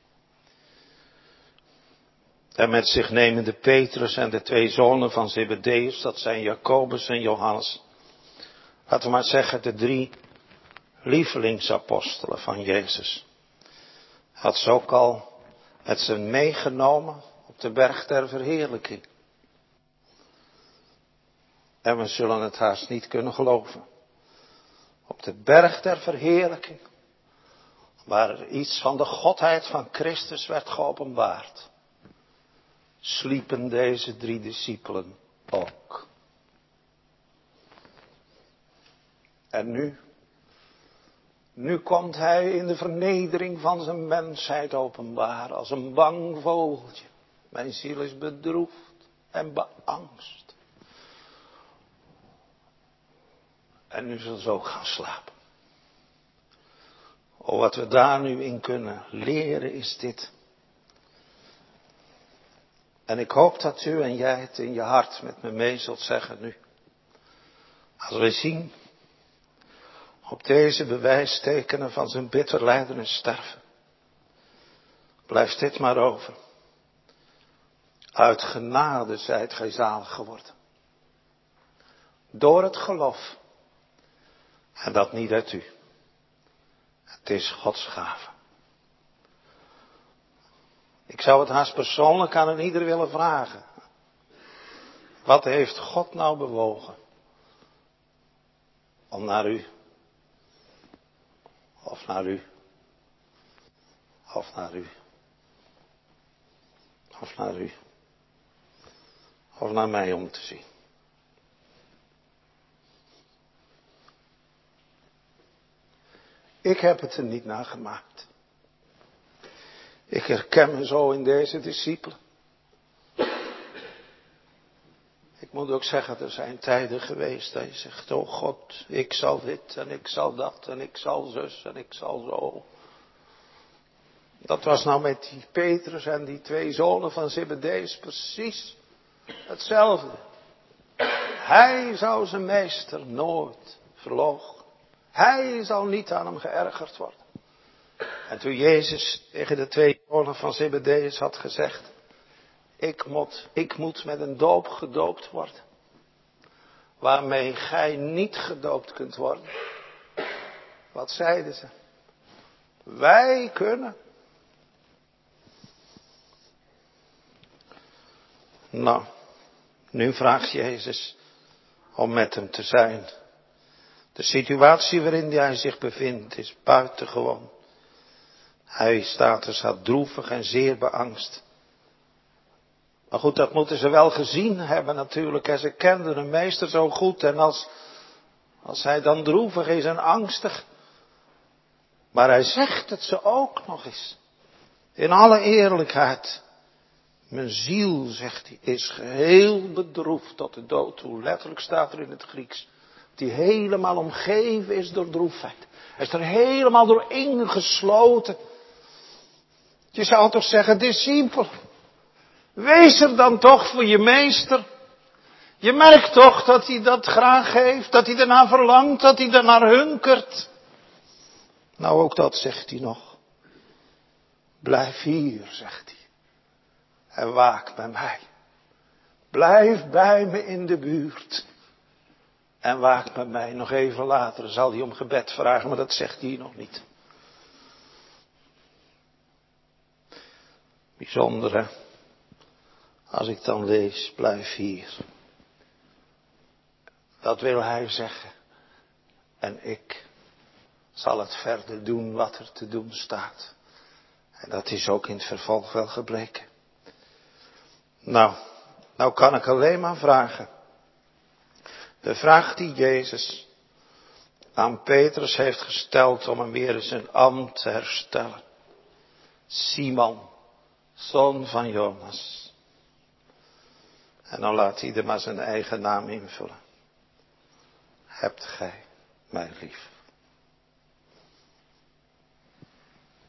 En met zich nemende Petrus en de 2 zonen van Zebedeus, dat zijn Jacobus en Johannes. Laten we maar zeggen de 3 lievelingsapostelen van Jezus. Had ze ook al met ze meegenomen op de berg der verheerlijking. En we zullen het haast niet kunnen geloven. Op de berg der verheerlijking, waar er iets van de godheid van Christus werd geopenbaard, sliepen deze 3 discipelen ook. En nu komt hij in de vernedering van zijn mensheid openbaar als een bang vogeltje. Mijn ziel is bedroefd en beangst. En nu zullen ze ook gaan slapen. Oh, wat we daar nu in kunnen leren is dit. En ik hoop dat u en jij het in je hart met me mee zult zeggen nu. Als we zien op deze bewijstekenen van zijn bitter lijden en sterven. Blijft dit maar over. Uit genade zijt gij zalig geworden. Door het geloof. En dat niet uit u. Het is Gods gave. Ik zou het haast persoonlijk aan een ieder willen vragen. Wat heeft God nou bewogen? Om naar u. Of naar u. Of naar u. Of naar u. Of naar mij om te zien. Ik heb het er niet naar gemaakt. Ik herken me zo in deze discipelen. Ik moet ook zeggen, er zijn tijden geweest dat je zegt, oh God, ik zal dit en ik zal dat en ik zal zus en ik zal zo. Dat was nou met die Petrus en die 2 zonen van Zebedeus precies hetzelfde. Hij zou zijn meester nooit verloochenen. Hij zal niet aan hem geërgerd worden. En toen Jezus tegen de 2 zonen van Zebedeus had gezegd, ik moet met een doop gedoopt worden. Waarmee gij niet gedoopt kunt worden. Wat zeiden ze? Wij kunnen. Nou, nu vraagt Jezus om met hem te zijn. De situatie waarin hij zich bevindt is buitengewoon. Hij staat er zo droevig en zeer beangst. Maar goed, dat moeten ze wel gezien hebben natuurlijk. En ze kenden hun meester zo goed. En als hij dan droevig is en angstig. Maar hij zegt het ze ook nog eens. In alle eerlijkheid. Mijn ziel, zegt hij, is geheel bedroefd tot de dood toe. Letterlijk staat er in het Grieks. Die helemaal omgeven is door droefheid. Hij is er helemaal door ingesloten. Je zou toch zeggen, discipel. Wees er dan toch voor je meester. Je merkt toch dat hij dat graag heeft. Dat hij ernaar verlangt. Dat hij ernaar hunkert. Nou, ook dat zegt hij nog. Blijf hier, zegt hij. En waak bij mij. Blijf bij me in de buurt. En waak bij mij. Nog even later zal hij om gebed vragen. Maar dat zegt hij nog niet. Bijzonder, hè? Als ik dan lees, blijf hier. Dat wil hij zeggen. En ik zal het verder doen wat er te doen staat. En dat is ook in het vervolg wel gebleken. Nou kan ik alleen maar vragen. De vraag die Jezus aan Petrus heeft gesteld om hem weer in zijn ambt te herstellen. Simon, zoon van Jonas. En dan laat ieder maar zijn eigen naam invullen. Hebt gij mij lief?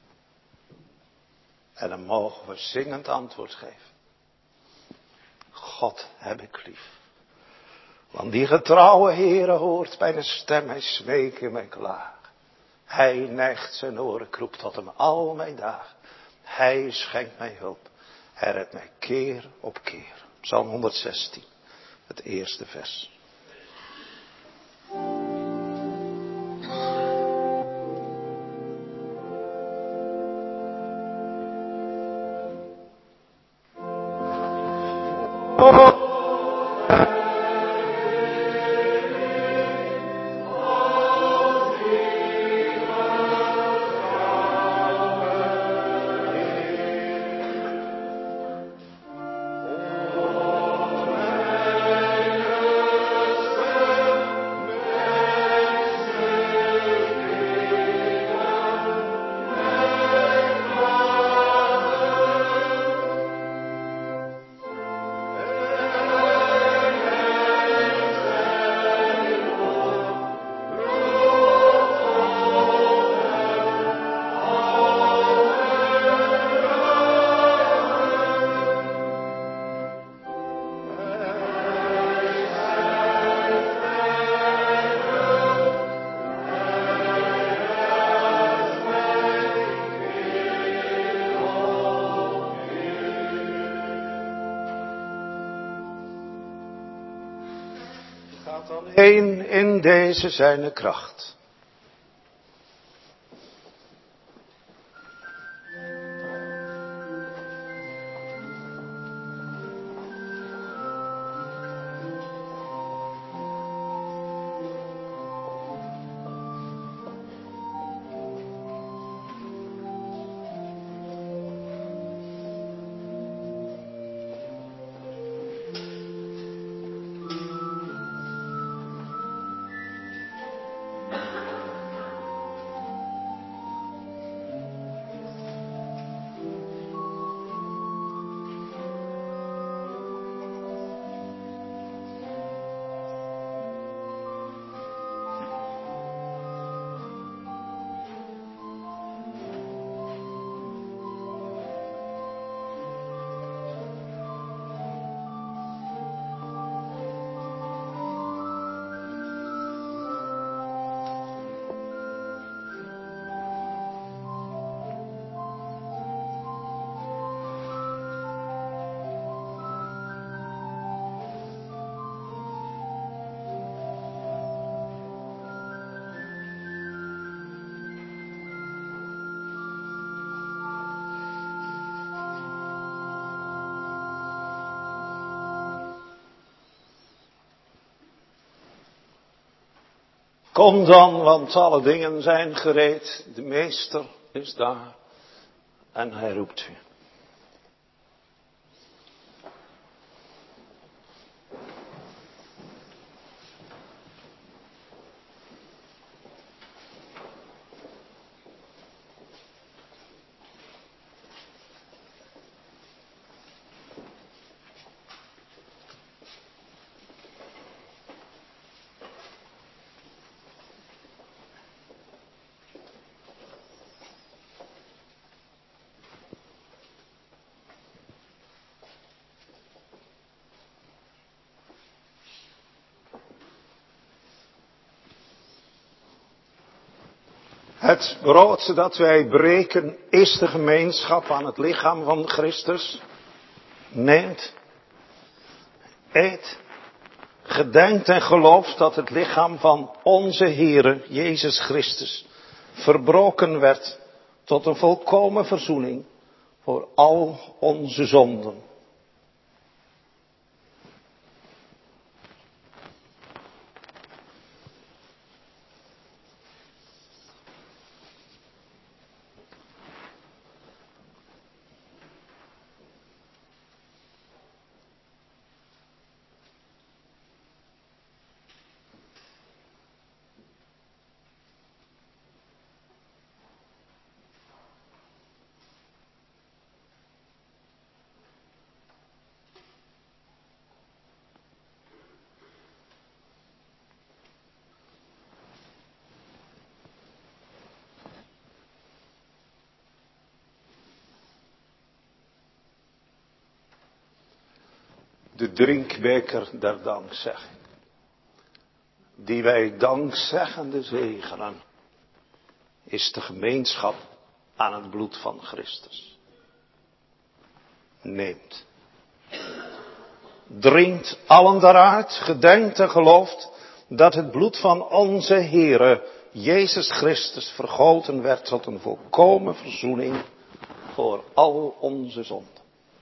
En dan mogen we zingend antwoord geven. God heb ik lief. Want die getrouwe Heere hoort mijn stem, hij smeekt in mijn klaag. Hij neigt zijn oren, ik roep tot hem al mijn dagen. Hij schenkt mij hulp, hij redt mij keer op keer. Psalm 116, het eerste vers. Eén in deze zijne kracht. Kom dan, want alle dingen zijn gereed. De meester is daar en hij roept u. Het brood dat wij breken is de gemeenschap aan het lichaam van Christus. Neemt, eet, gedenkt en gelooft dat het lichaam van onze Heere Jezus Christus verbroken werd tot een volkomen verzoening voor al onze zonden. de drinkbeker der dankzegging. Die wij dankzeggende zegenen, is de gemeenschap aan het bloed van Christus. Neemt. Drinkt allen daaruit, gedenkt en gelooft dat het bloed van onze Heere Jezus Christus vergoten werd tot een volkomen verzoening voor al onze zonden.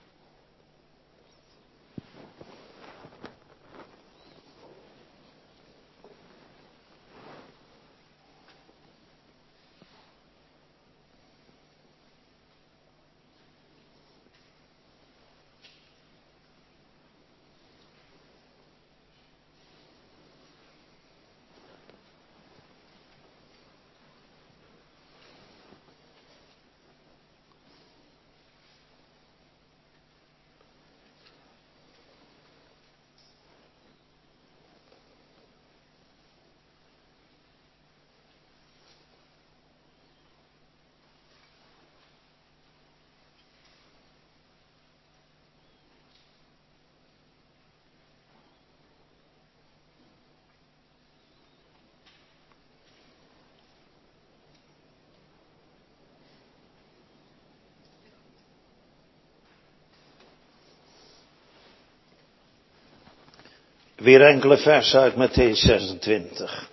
Weer enkele versen uit Mattheüs 26.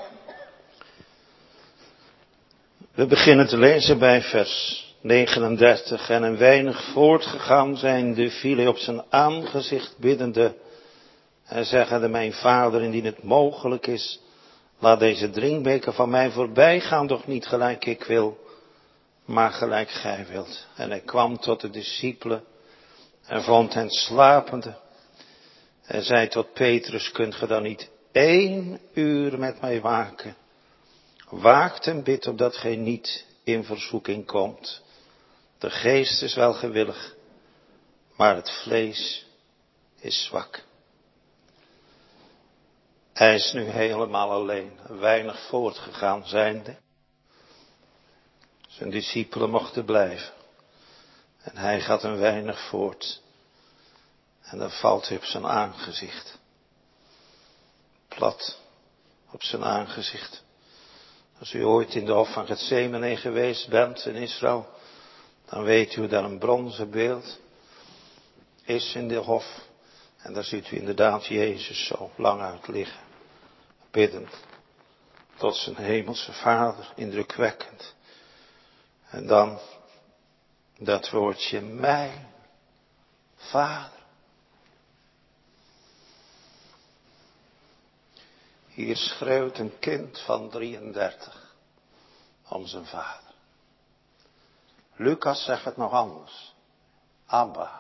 We beginnen te lezen bij vers 39. En een weinig voortgegaan zijnde viel hij op zijn aangezicht biddende en zeggende: mijn vader, indien het mogelijk is, laat deze drinkbeker van mij voorbij gaan, doch niet gelijk ik wil, maar gelijk gij wilt. En hij kwam tot de discipelen en vond hen slapende. En zei tot Petrus: kunt ge dan niet 1 uur met mij waken? Waakt en bid opdat gij niet in verzoeking komt. De geest is wel gewillig, maar het vlees is zwak. Hij is nu helemaal alleen, weinig voortgegaan zijnde. Zijn discipelen mochten blijven. En hij gaat een weinig voort. En dan valt hij op zijn aangezicht. Plat op zijn aangezicht. Als u ooit in de hof van Getsemane geweest bent in Israël, dan weet u hoe daar een bronzen beeld is in de hof. En daar ziet u inderdaad Jezus zo lang uit liggen. Biddend tot zijn hemelse Vader, indrukwekkend. En dan dat woordje: mijn Vader. Hier schreeuwt een kind van 33 om zijn vader. Lucas zegt het nog anders. Abba.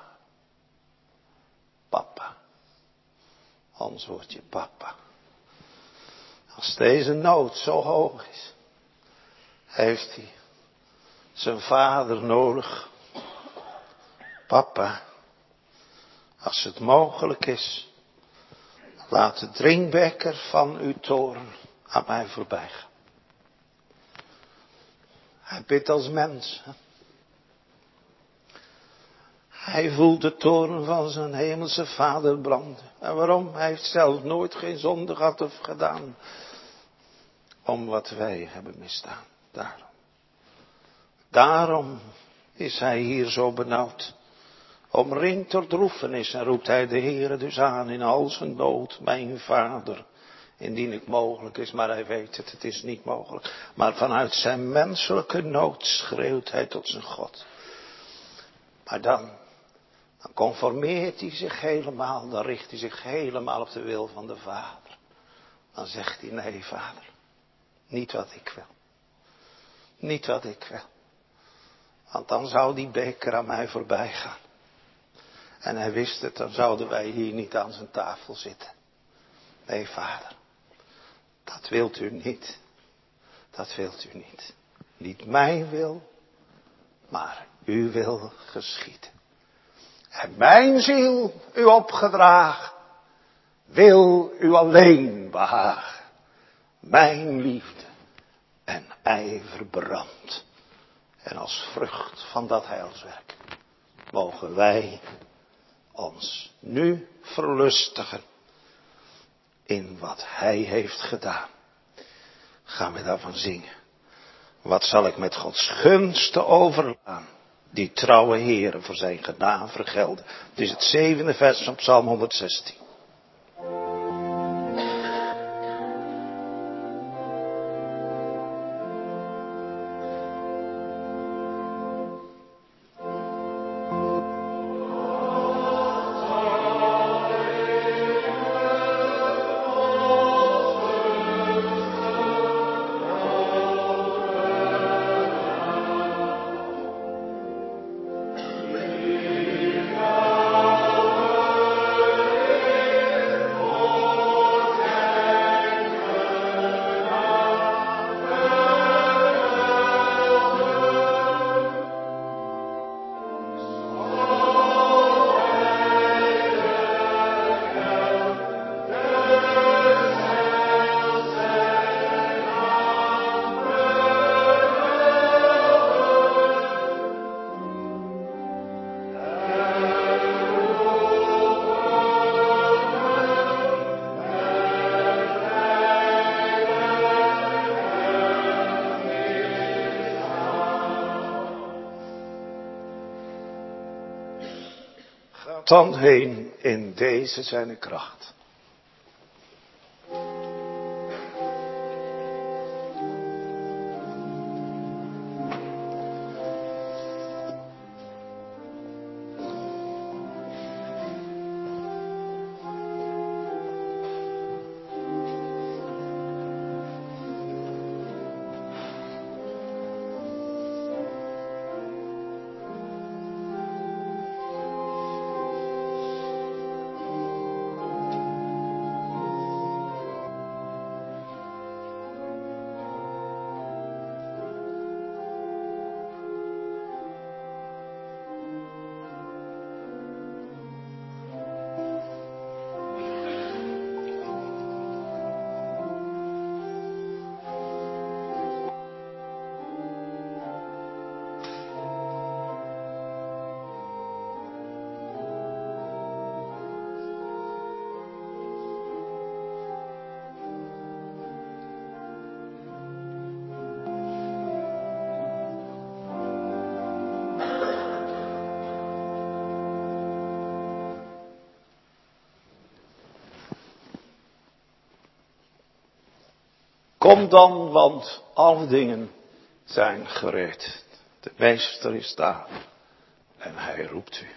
Papa. Ons woordje papa. Als deze nood zo hoog is, heeft hij zijn vader nodig. Papa, als het mogelijk is, laat de drinkbeker van uw toorn aan mij voorbij gaan. Hij bidt als mens. Hij voelt de toorn van zijn hemelse Vader branden. En waarom? Hij heeft zelf nooit geen zonde gehad of gedaan. Om wat wij hebben misdaan. Daarom is hij hier zo benauwd. Omringd door droefenis en roept hij de Heere dus aan in al zijn nood: mijn Vader, indien het mogelijk is. Maar hij weet het is niet mogelijk. Maar vanuit zijn menselijke nood schreeuwt hij tot zijn God. Maar dan conformeert hij zich helemaal, dan richt hij zich helemaal op de wil van de Vader. Dan zegt hij: nee, Vader, niet wat ik wil. Niet wat ik wil. Want dan zou die beker aan mij voorbij gaan. En hij wist het, dan zouden wij hier niet aan zijn tafel zitten. Nee, Vader, dat wilt u niet. Dat wilt u niet. Niet mijn wil, maar uw wil geschieden. En mijn ziel, u opgedragen, wil u alleen behagen. Mijn liefde en ijver brandt. En als vrucht van dat heilswerk mogen wij ons nu verlustigen in wat hij heeft gedaan. Gaan we daarvan zingen. Wat zal ik met Gods gunsten overlaan, die trouwe Heere voor zijn gedaan vergelden. Het is het 7e vers van Psalm 116. Dan heen in deze zijn kracht. Kom dan, want alle dingen zijn gereed. De meester is daar en hij roept u.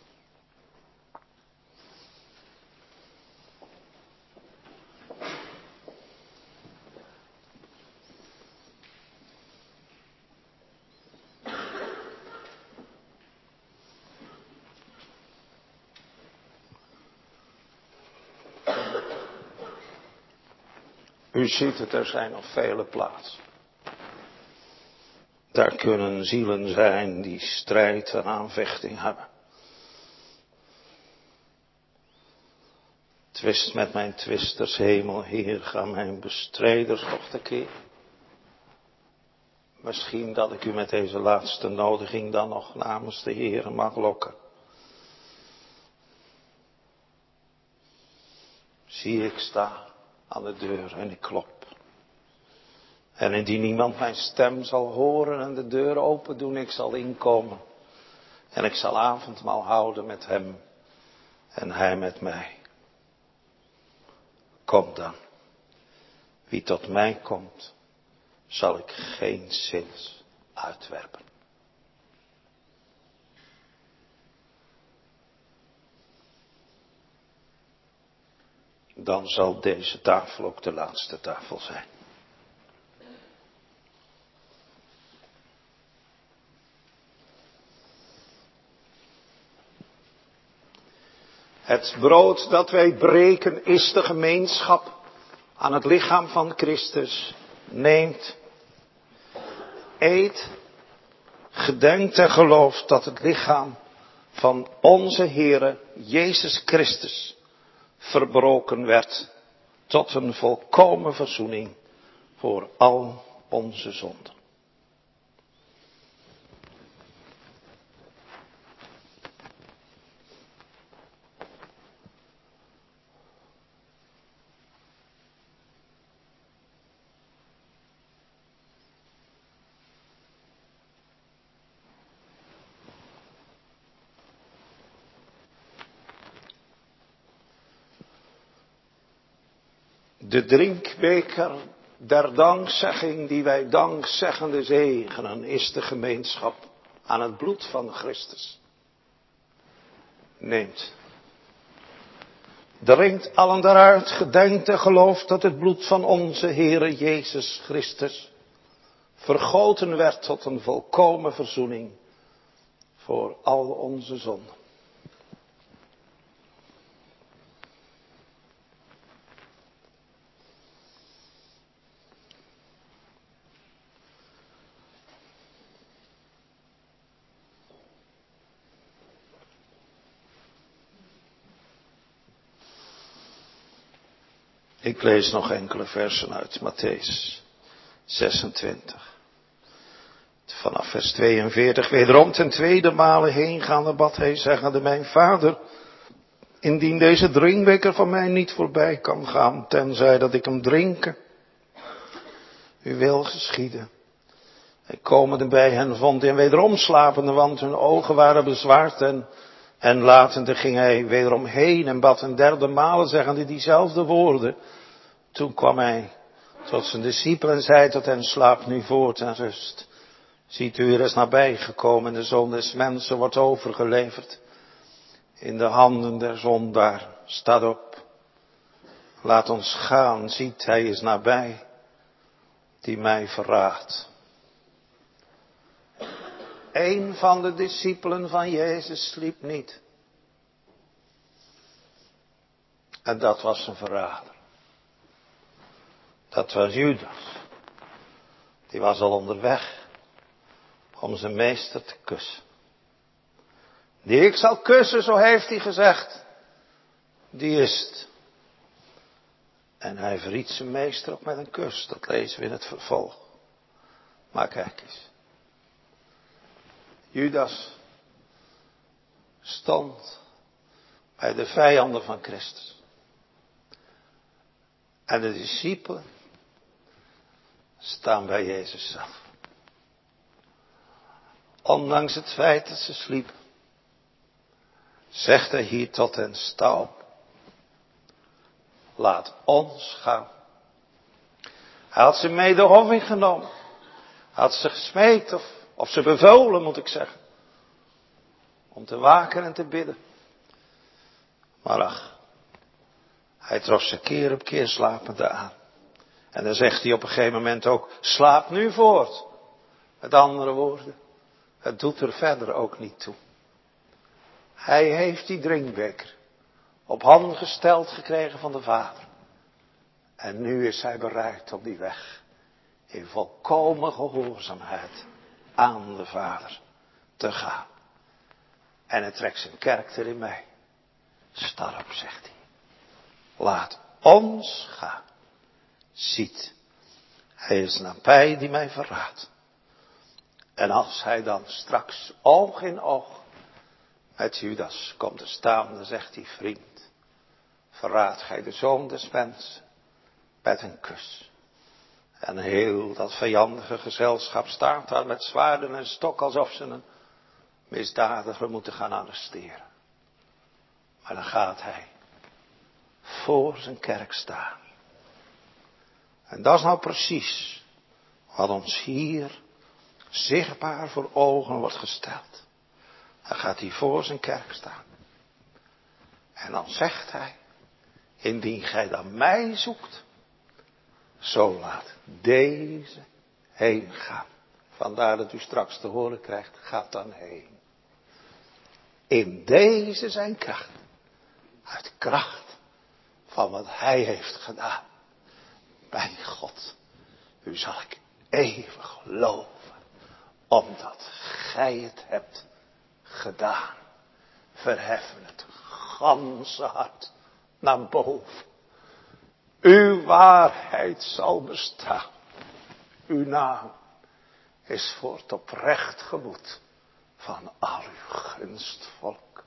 U ziet het, er zijn nog vele plaatsen. Daar kunnen zielen zijn die strijd en aanvechting hebben. Twist met mijn twisters, hemel, Heer, ga mijn bestrijders nog tekeer. Misschien dat ik u met deze laatste nodiging dan nog namens de Heer mag lokken. Zie, ik sta aan de deur en ik klop. En indien niemand mijn stem zal horen en de deur open doen, ik zal inkomen. En ik zal avondmaal houden met hem en hij met mij. Kom dan. Wie tot mij komt, zal ik geen zins uitwerpen. Dan zal deze tafel ook de laatste tafel zijn. Het brood dat wij breken is de gemeenschap aan het lichaam van Christus. Neemt, eet, gedenkt en gelooft dat het lichaam van onze Heere Jezus Christus verbroken werd tot een volkomen verzoening voor al onze zonden. De drinkbeker der dankzegging die wij dankzeggende zegenen is de gemeenschap aan het bloed van Christus. Neemt. Drinkt allen daaruit, gedenkt en gelooft dat het bloed van onze Heere Jezus Christus vergoten werd tot een volkomen verzoening voor al onze zonden. Ik lees nog enkele versen uit Mattheüs 26. Vanaf vers 42. Wederom ten tweede male heengaande bad hij zeggende, mijn vader, indien deze drinkbeker van mij niet voorbij kan gaan, tenzij dat ik hem drinken, uw wil geschieden. Hij komende bij hen vond hij wederom slapende, want hun ogen waren bezwaard en latende ging hij wederom heen en bad een derde male zeggende diezelfde woorden. Toen kwam hij tot zijn discipelen en zei tot hen, slaap nu voort en rust. Ziet u, er is nabij gekomen en de zoon des mensen wordt overgeleverd in de handen der zondaar. Staat op, laat ons gaan, ziet, hij is nabij die mij verraadt. Een van de discipelen van Jezus sliep niet. En dat was een verrader. Dat was Judas. Die was al onderweg om zijn meester te kussen. Die ik zal kussen, zo heeft hij gezegd. Die is het. En hij verried zijn meester ook met een kus. Dat lezen we in het vervolg. Maar kijk eens. Judas stond bij de vijanden van Christus. En de discipelen staan bij Jezus zelf. Ondanks het feit dat ze sliepen, zegt hij hier tot hen, sta op. Laat ons gaan. Hij had ze mee de hof ingenomen. Hij had ze gesmeekt of ze bevolen, moet ik zeggen. Om te waken en te bidden. Maar ach, hij trof ze keer op keer slapende aan. En dan zegt hij op een gegeven moment ook, slaap nu voort. Met andere woorden, het doet er verder ook niet toe. Hij heeft die drinkbeker op handen gesteld gekregen van de Vader. En nu is hij bereid op die weg in volkomen gehoorzaamheid aan de Vader te gaan. En hij trekt zijn kerk erin mee. Sta op, zegt hij. Laat ons gaan. Ziet, hij is nabij die mij verraadt. En als hij dan straks oog in oog met Judas komt te staan, dan zegt hij, vriend, verraadt gij de zoon des mensen met een kus. En heel dat vijandige gezelschap staat daar met zwaarden en stok alsof ze een misdadiger moeten gaan arresteren. Maar dan gaat hij voor zijn kerk staan. En dat is nou precies wat ons hier zichtbaar voor ogen wordt gesteld. Dan gaat hij voor zijn kerk staan. En dan zegt hij, indien gij dan mij zoekt, zo laat deze heen gaan. Vandaar dat u straks te horen krijgt, gaat dan heen. In deze zijn kracht. Uit kracht van wat hij heeft gedaan. Mijn God, u zal ik eeuwig loven. Omdat gij het hebt gedaan. Verheffen het ganse hart naar boven. Uw waarheid zal bestaan. Uw naam is voor het oprecht gemoed van al uw gunstvolk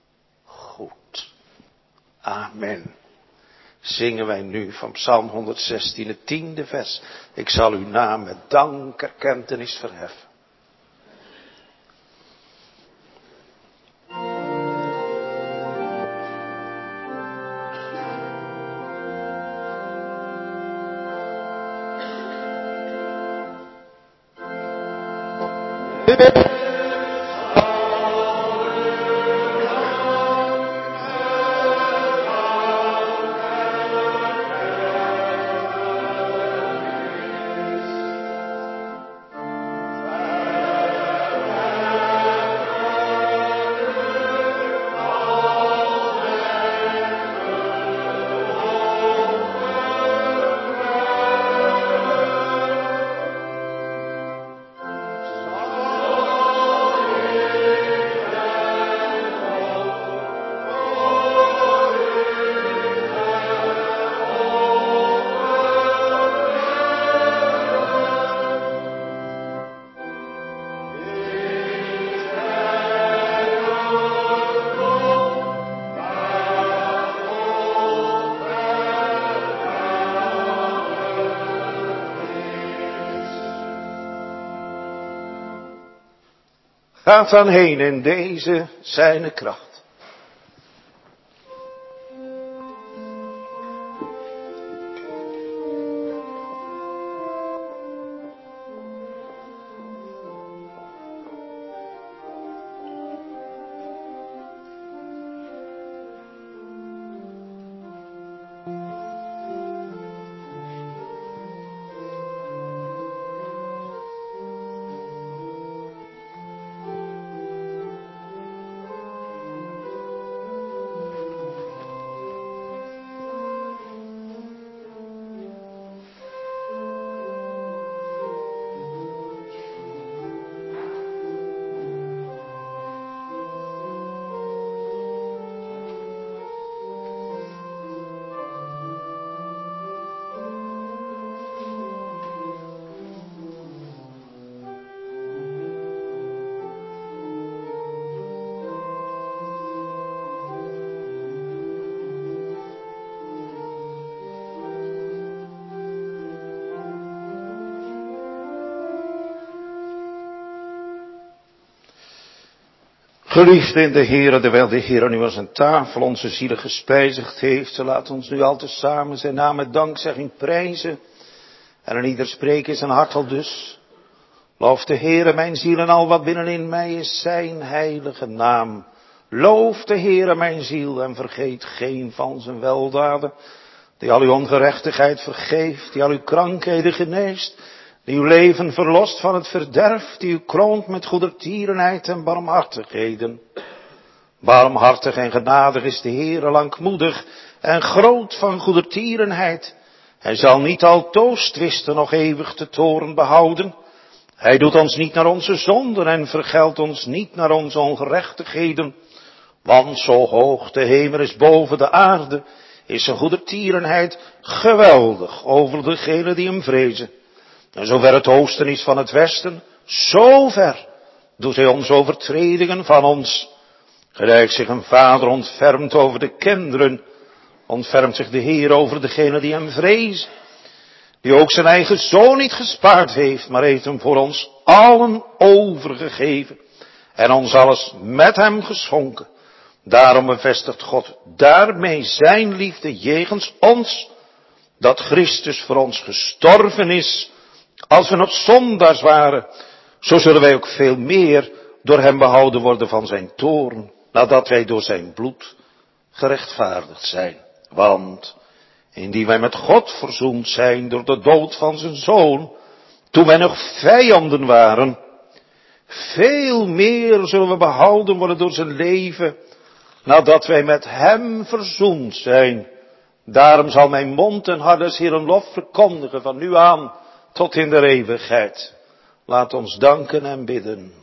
goed. Amen. Zingen wij nu van Psalm 116, het 10e vers. Ik zal uw naam met dank erkentenis verheffen. Gaat dan heen in deze zijne kracht. Geliefd in de Heere, terwijl de Heere nu aan zijn tafel onze zielen gespijzigd heeft, zo laat ons nu al te samen zijn naam met dankzegging prijzen. En aan ieder spreken zijn hart al dus. Loof de Heere mijn ziel en al wat binnenin mij is zijn heilige naam. Loof de Heere mijn ziel en vergeet geen van zijn weldaden. Die al uw ongerechtigheid vergeeft, die al uw krankheden geneest. Die uw leven verlost van het verderf, die u kroont met goedertierenheid en barmhartigheden. Barmhartig en genadig is de Heere, langmoedig en groot van goedertierenheid. Hij zal niet altoos twisten, nog eeuwig de toorn behouden. Hij doet ons niet naar onze zonden en vergeldt ons niet naar onze ongerechtigheden. Want zo hoog de hemel is boven de aarde, is zijn goedertierenheid geweldig over degenen die hem vrezen. En zover het oosten is van het westen, zover doet hij onze overtredingen van ons. Gelijk zich een vader ontfermt over de kinderen, ontfermt zich de Heer over degenen die hem vrezen. Die ook zijn eigen zoon niet gespaard heeft, maar heeft hem voor ons allen overgegeven. En ons alles met hem geschonken. Daarom bevestigt God daarmee zijn liefde jegens ons, dat Christus voor ons gestorven is. Als we nog zondaars waren, zo zullen wij ook veel meer door hem behouden worden van zijn toorn, nadat wij door zijn bloed gerechtvaardigd zijn. Want indien wij met God verzoend zijn door de dood van zijn zoon, toen wij nog vijanden waren, veel meer zullen we behouden worden door zijn leven, nadat wij met hem verzoend zijn. Daarom zal mijn mond en hart des Heeren lof verkondigen van nu aan tot in de eeuwigheid. Laat ons danken en bidden.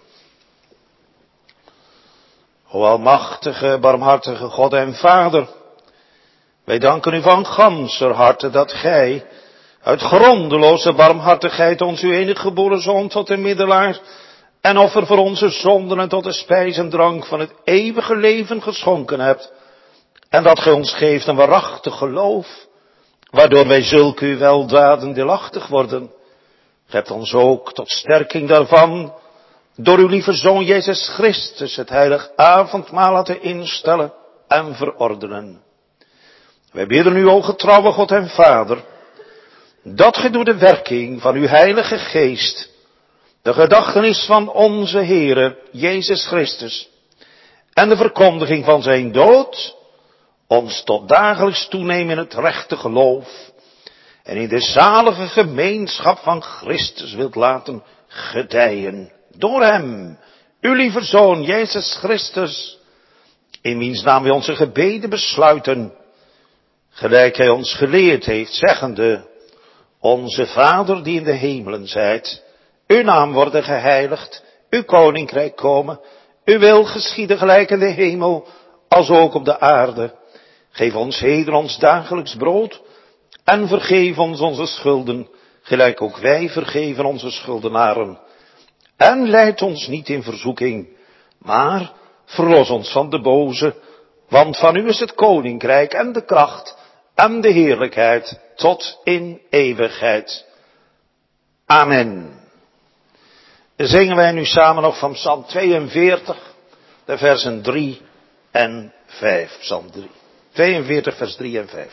O almachtige, barmhartige God en Vader, wij danken u van ganser harte dat gij uit grondeloze barmhartigheid ons uw enige geboren zoon tot een middelaar en offer voor onze zonden en tot de spijs en drank van het eeuwige leven geschonken hebt. En dat gij ons geeft een waarachtig geloof, waardoor wij zulke uw weldaden deelachtig worden. Gij hebt ons ook tot sterking daarvan door uw lieve Zoon Jezus Christus het heilig avondmaal laten instellen en verordenen. Wij bidden u, o getrouwe God en Vader, dat gij door de werking van uw heilige geest De gedachtenis van onze Heere Jezus Christus en de verkondiging van zijn dood ons tot dagelijks toenemen in het rechte geloof en in de zalige gemeenschap van Christus wilt laten gedijen. Door hem, uw lieve Zoon Jezus Christus, in wiens naam wij onze gebeden besluiten, gelijk hij ons geleerd heeft, zeggende: Onze Vader die in de hemelen zijt, uw naam worden geheiligd, uw koninkrijk komen, uw wil geschieden gelijk in de hemel, als ook op de aarde. Geef ons heden ons dagelijks brood en vergeef ons onze schulden, gelijk ook wij vergeven onze schuldenaren. En leid ons niet in verzoeking, maar verlos ons van de boze, want van u is het koninkrijk en de kracht en de heerlijkheid tot in eeuwigheid. Amen. Zingen wij nu samen nog van Psalm 42, de versen 3 en 5. Psalm 42, vers 3 en 5.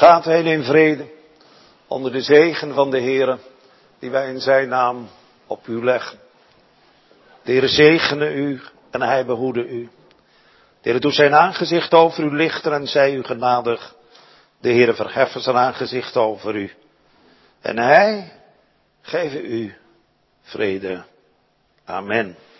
Gaat heen in vrede, onder de zegen van de Heere, die wij in zijn naam op u leggen. De Heere zegene u en hij behoede u. De Heere doet zijn aangezicht over u lichten en zij u genadig. De Heere verheffen zijn aangezicht over u. En hij geeft u vrede. Amen.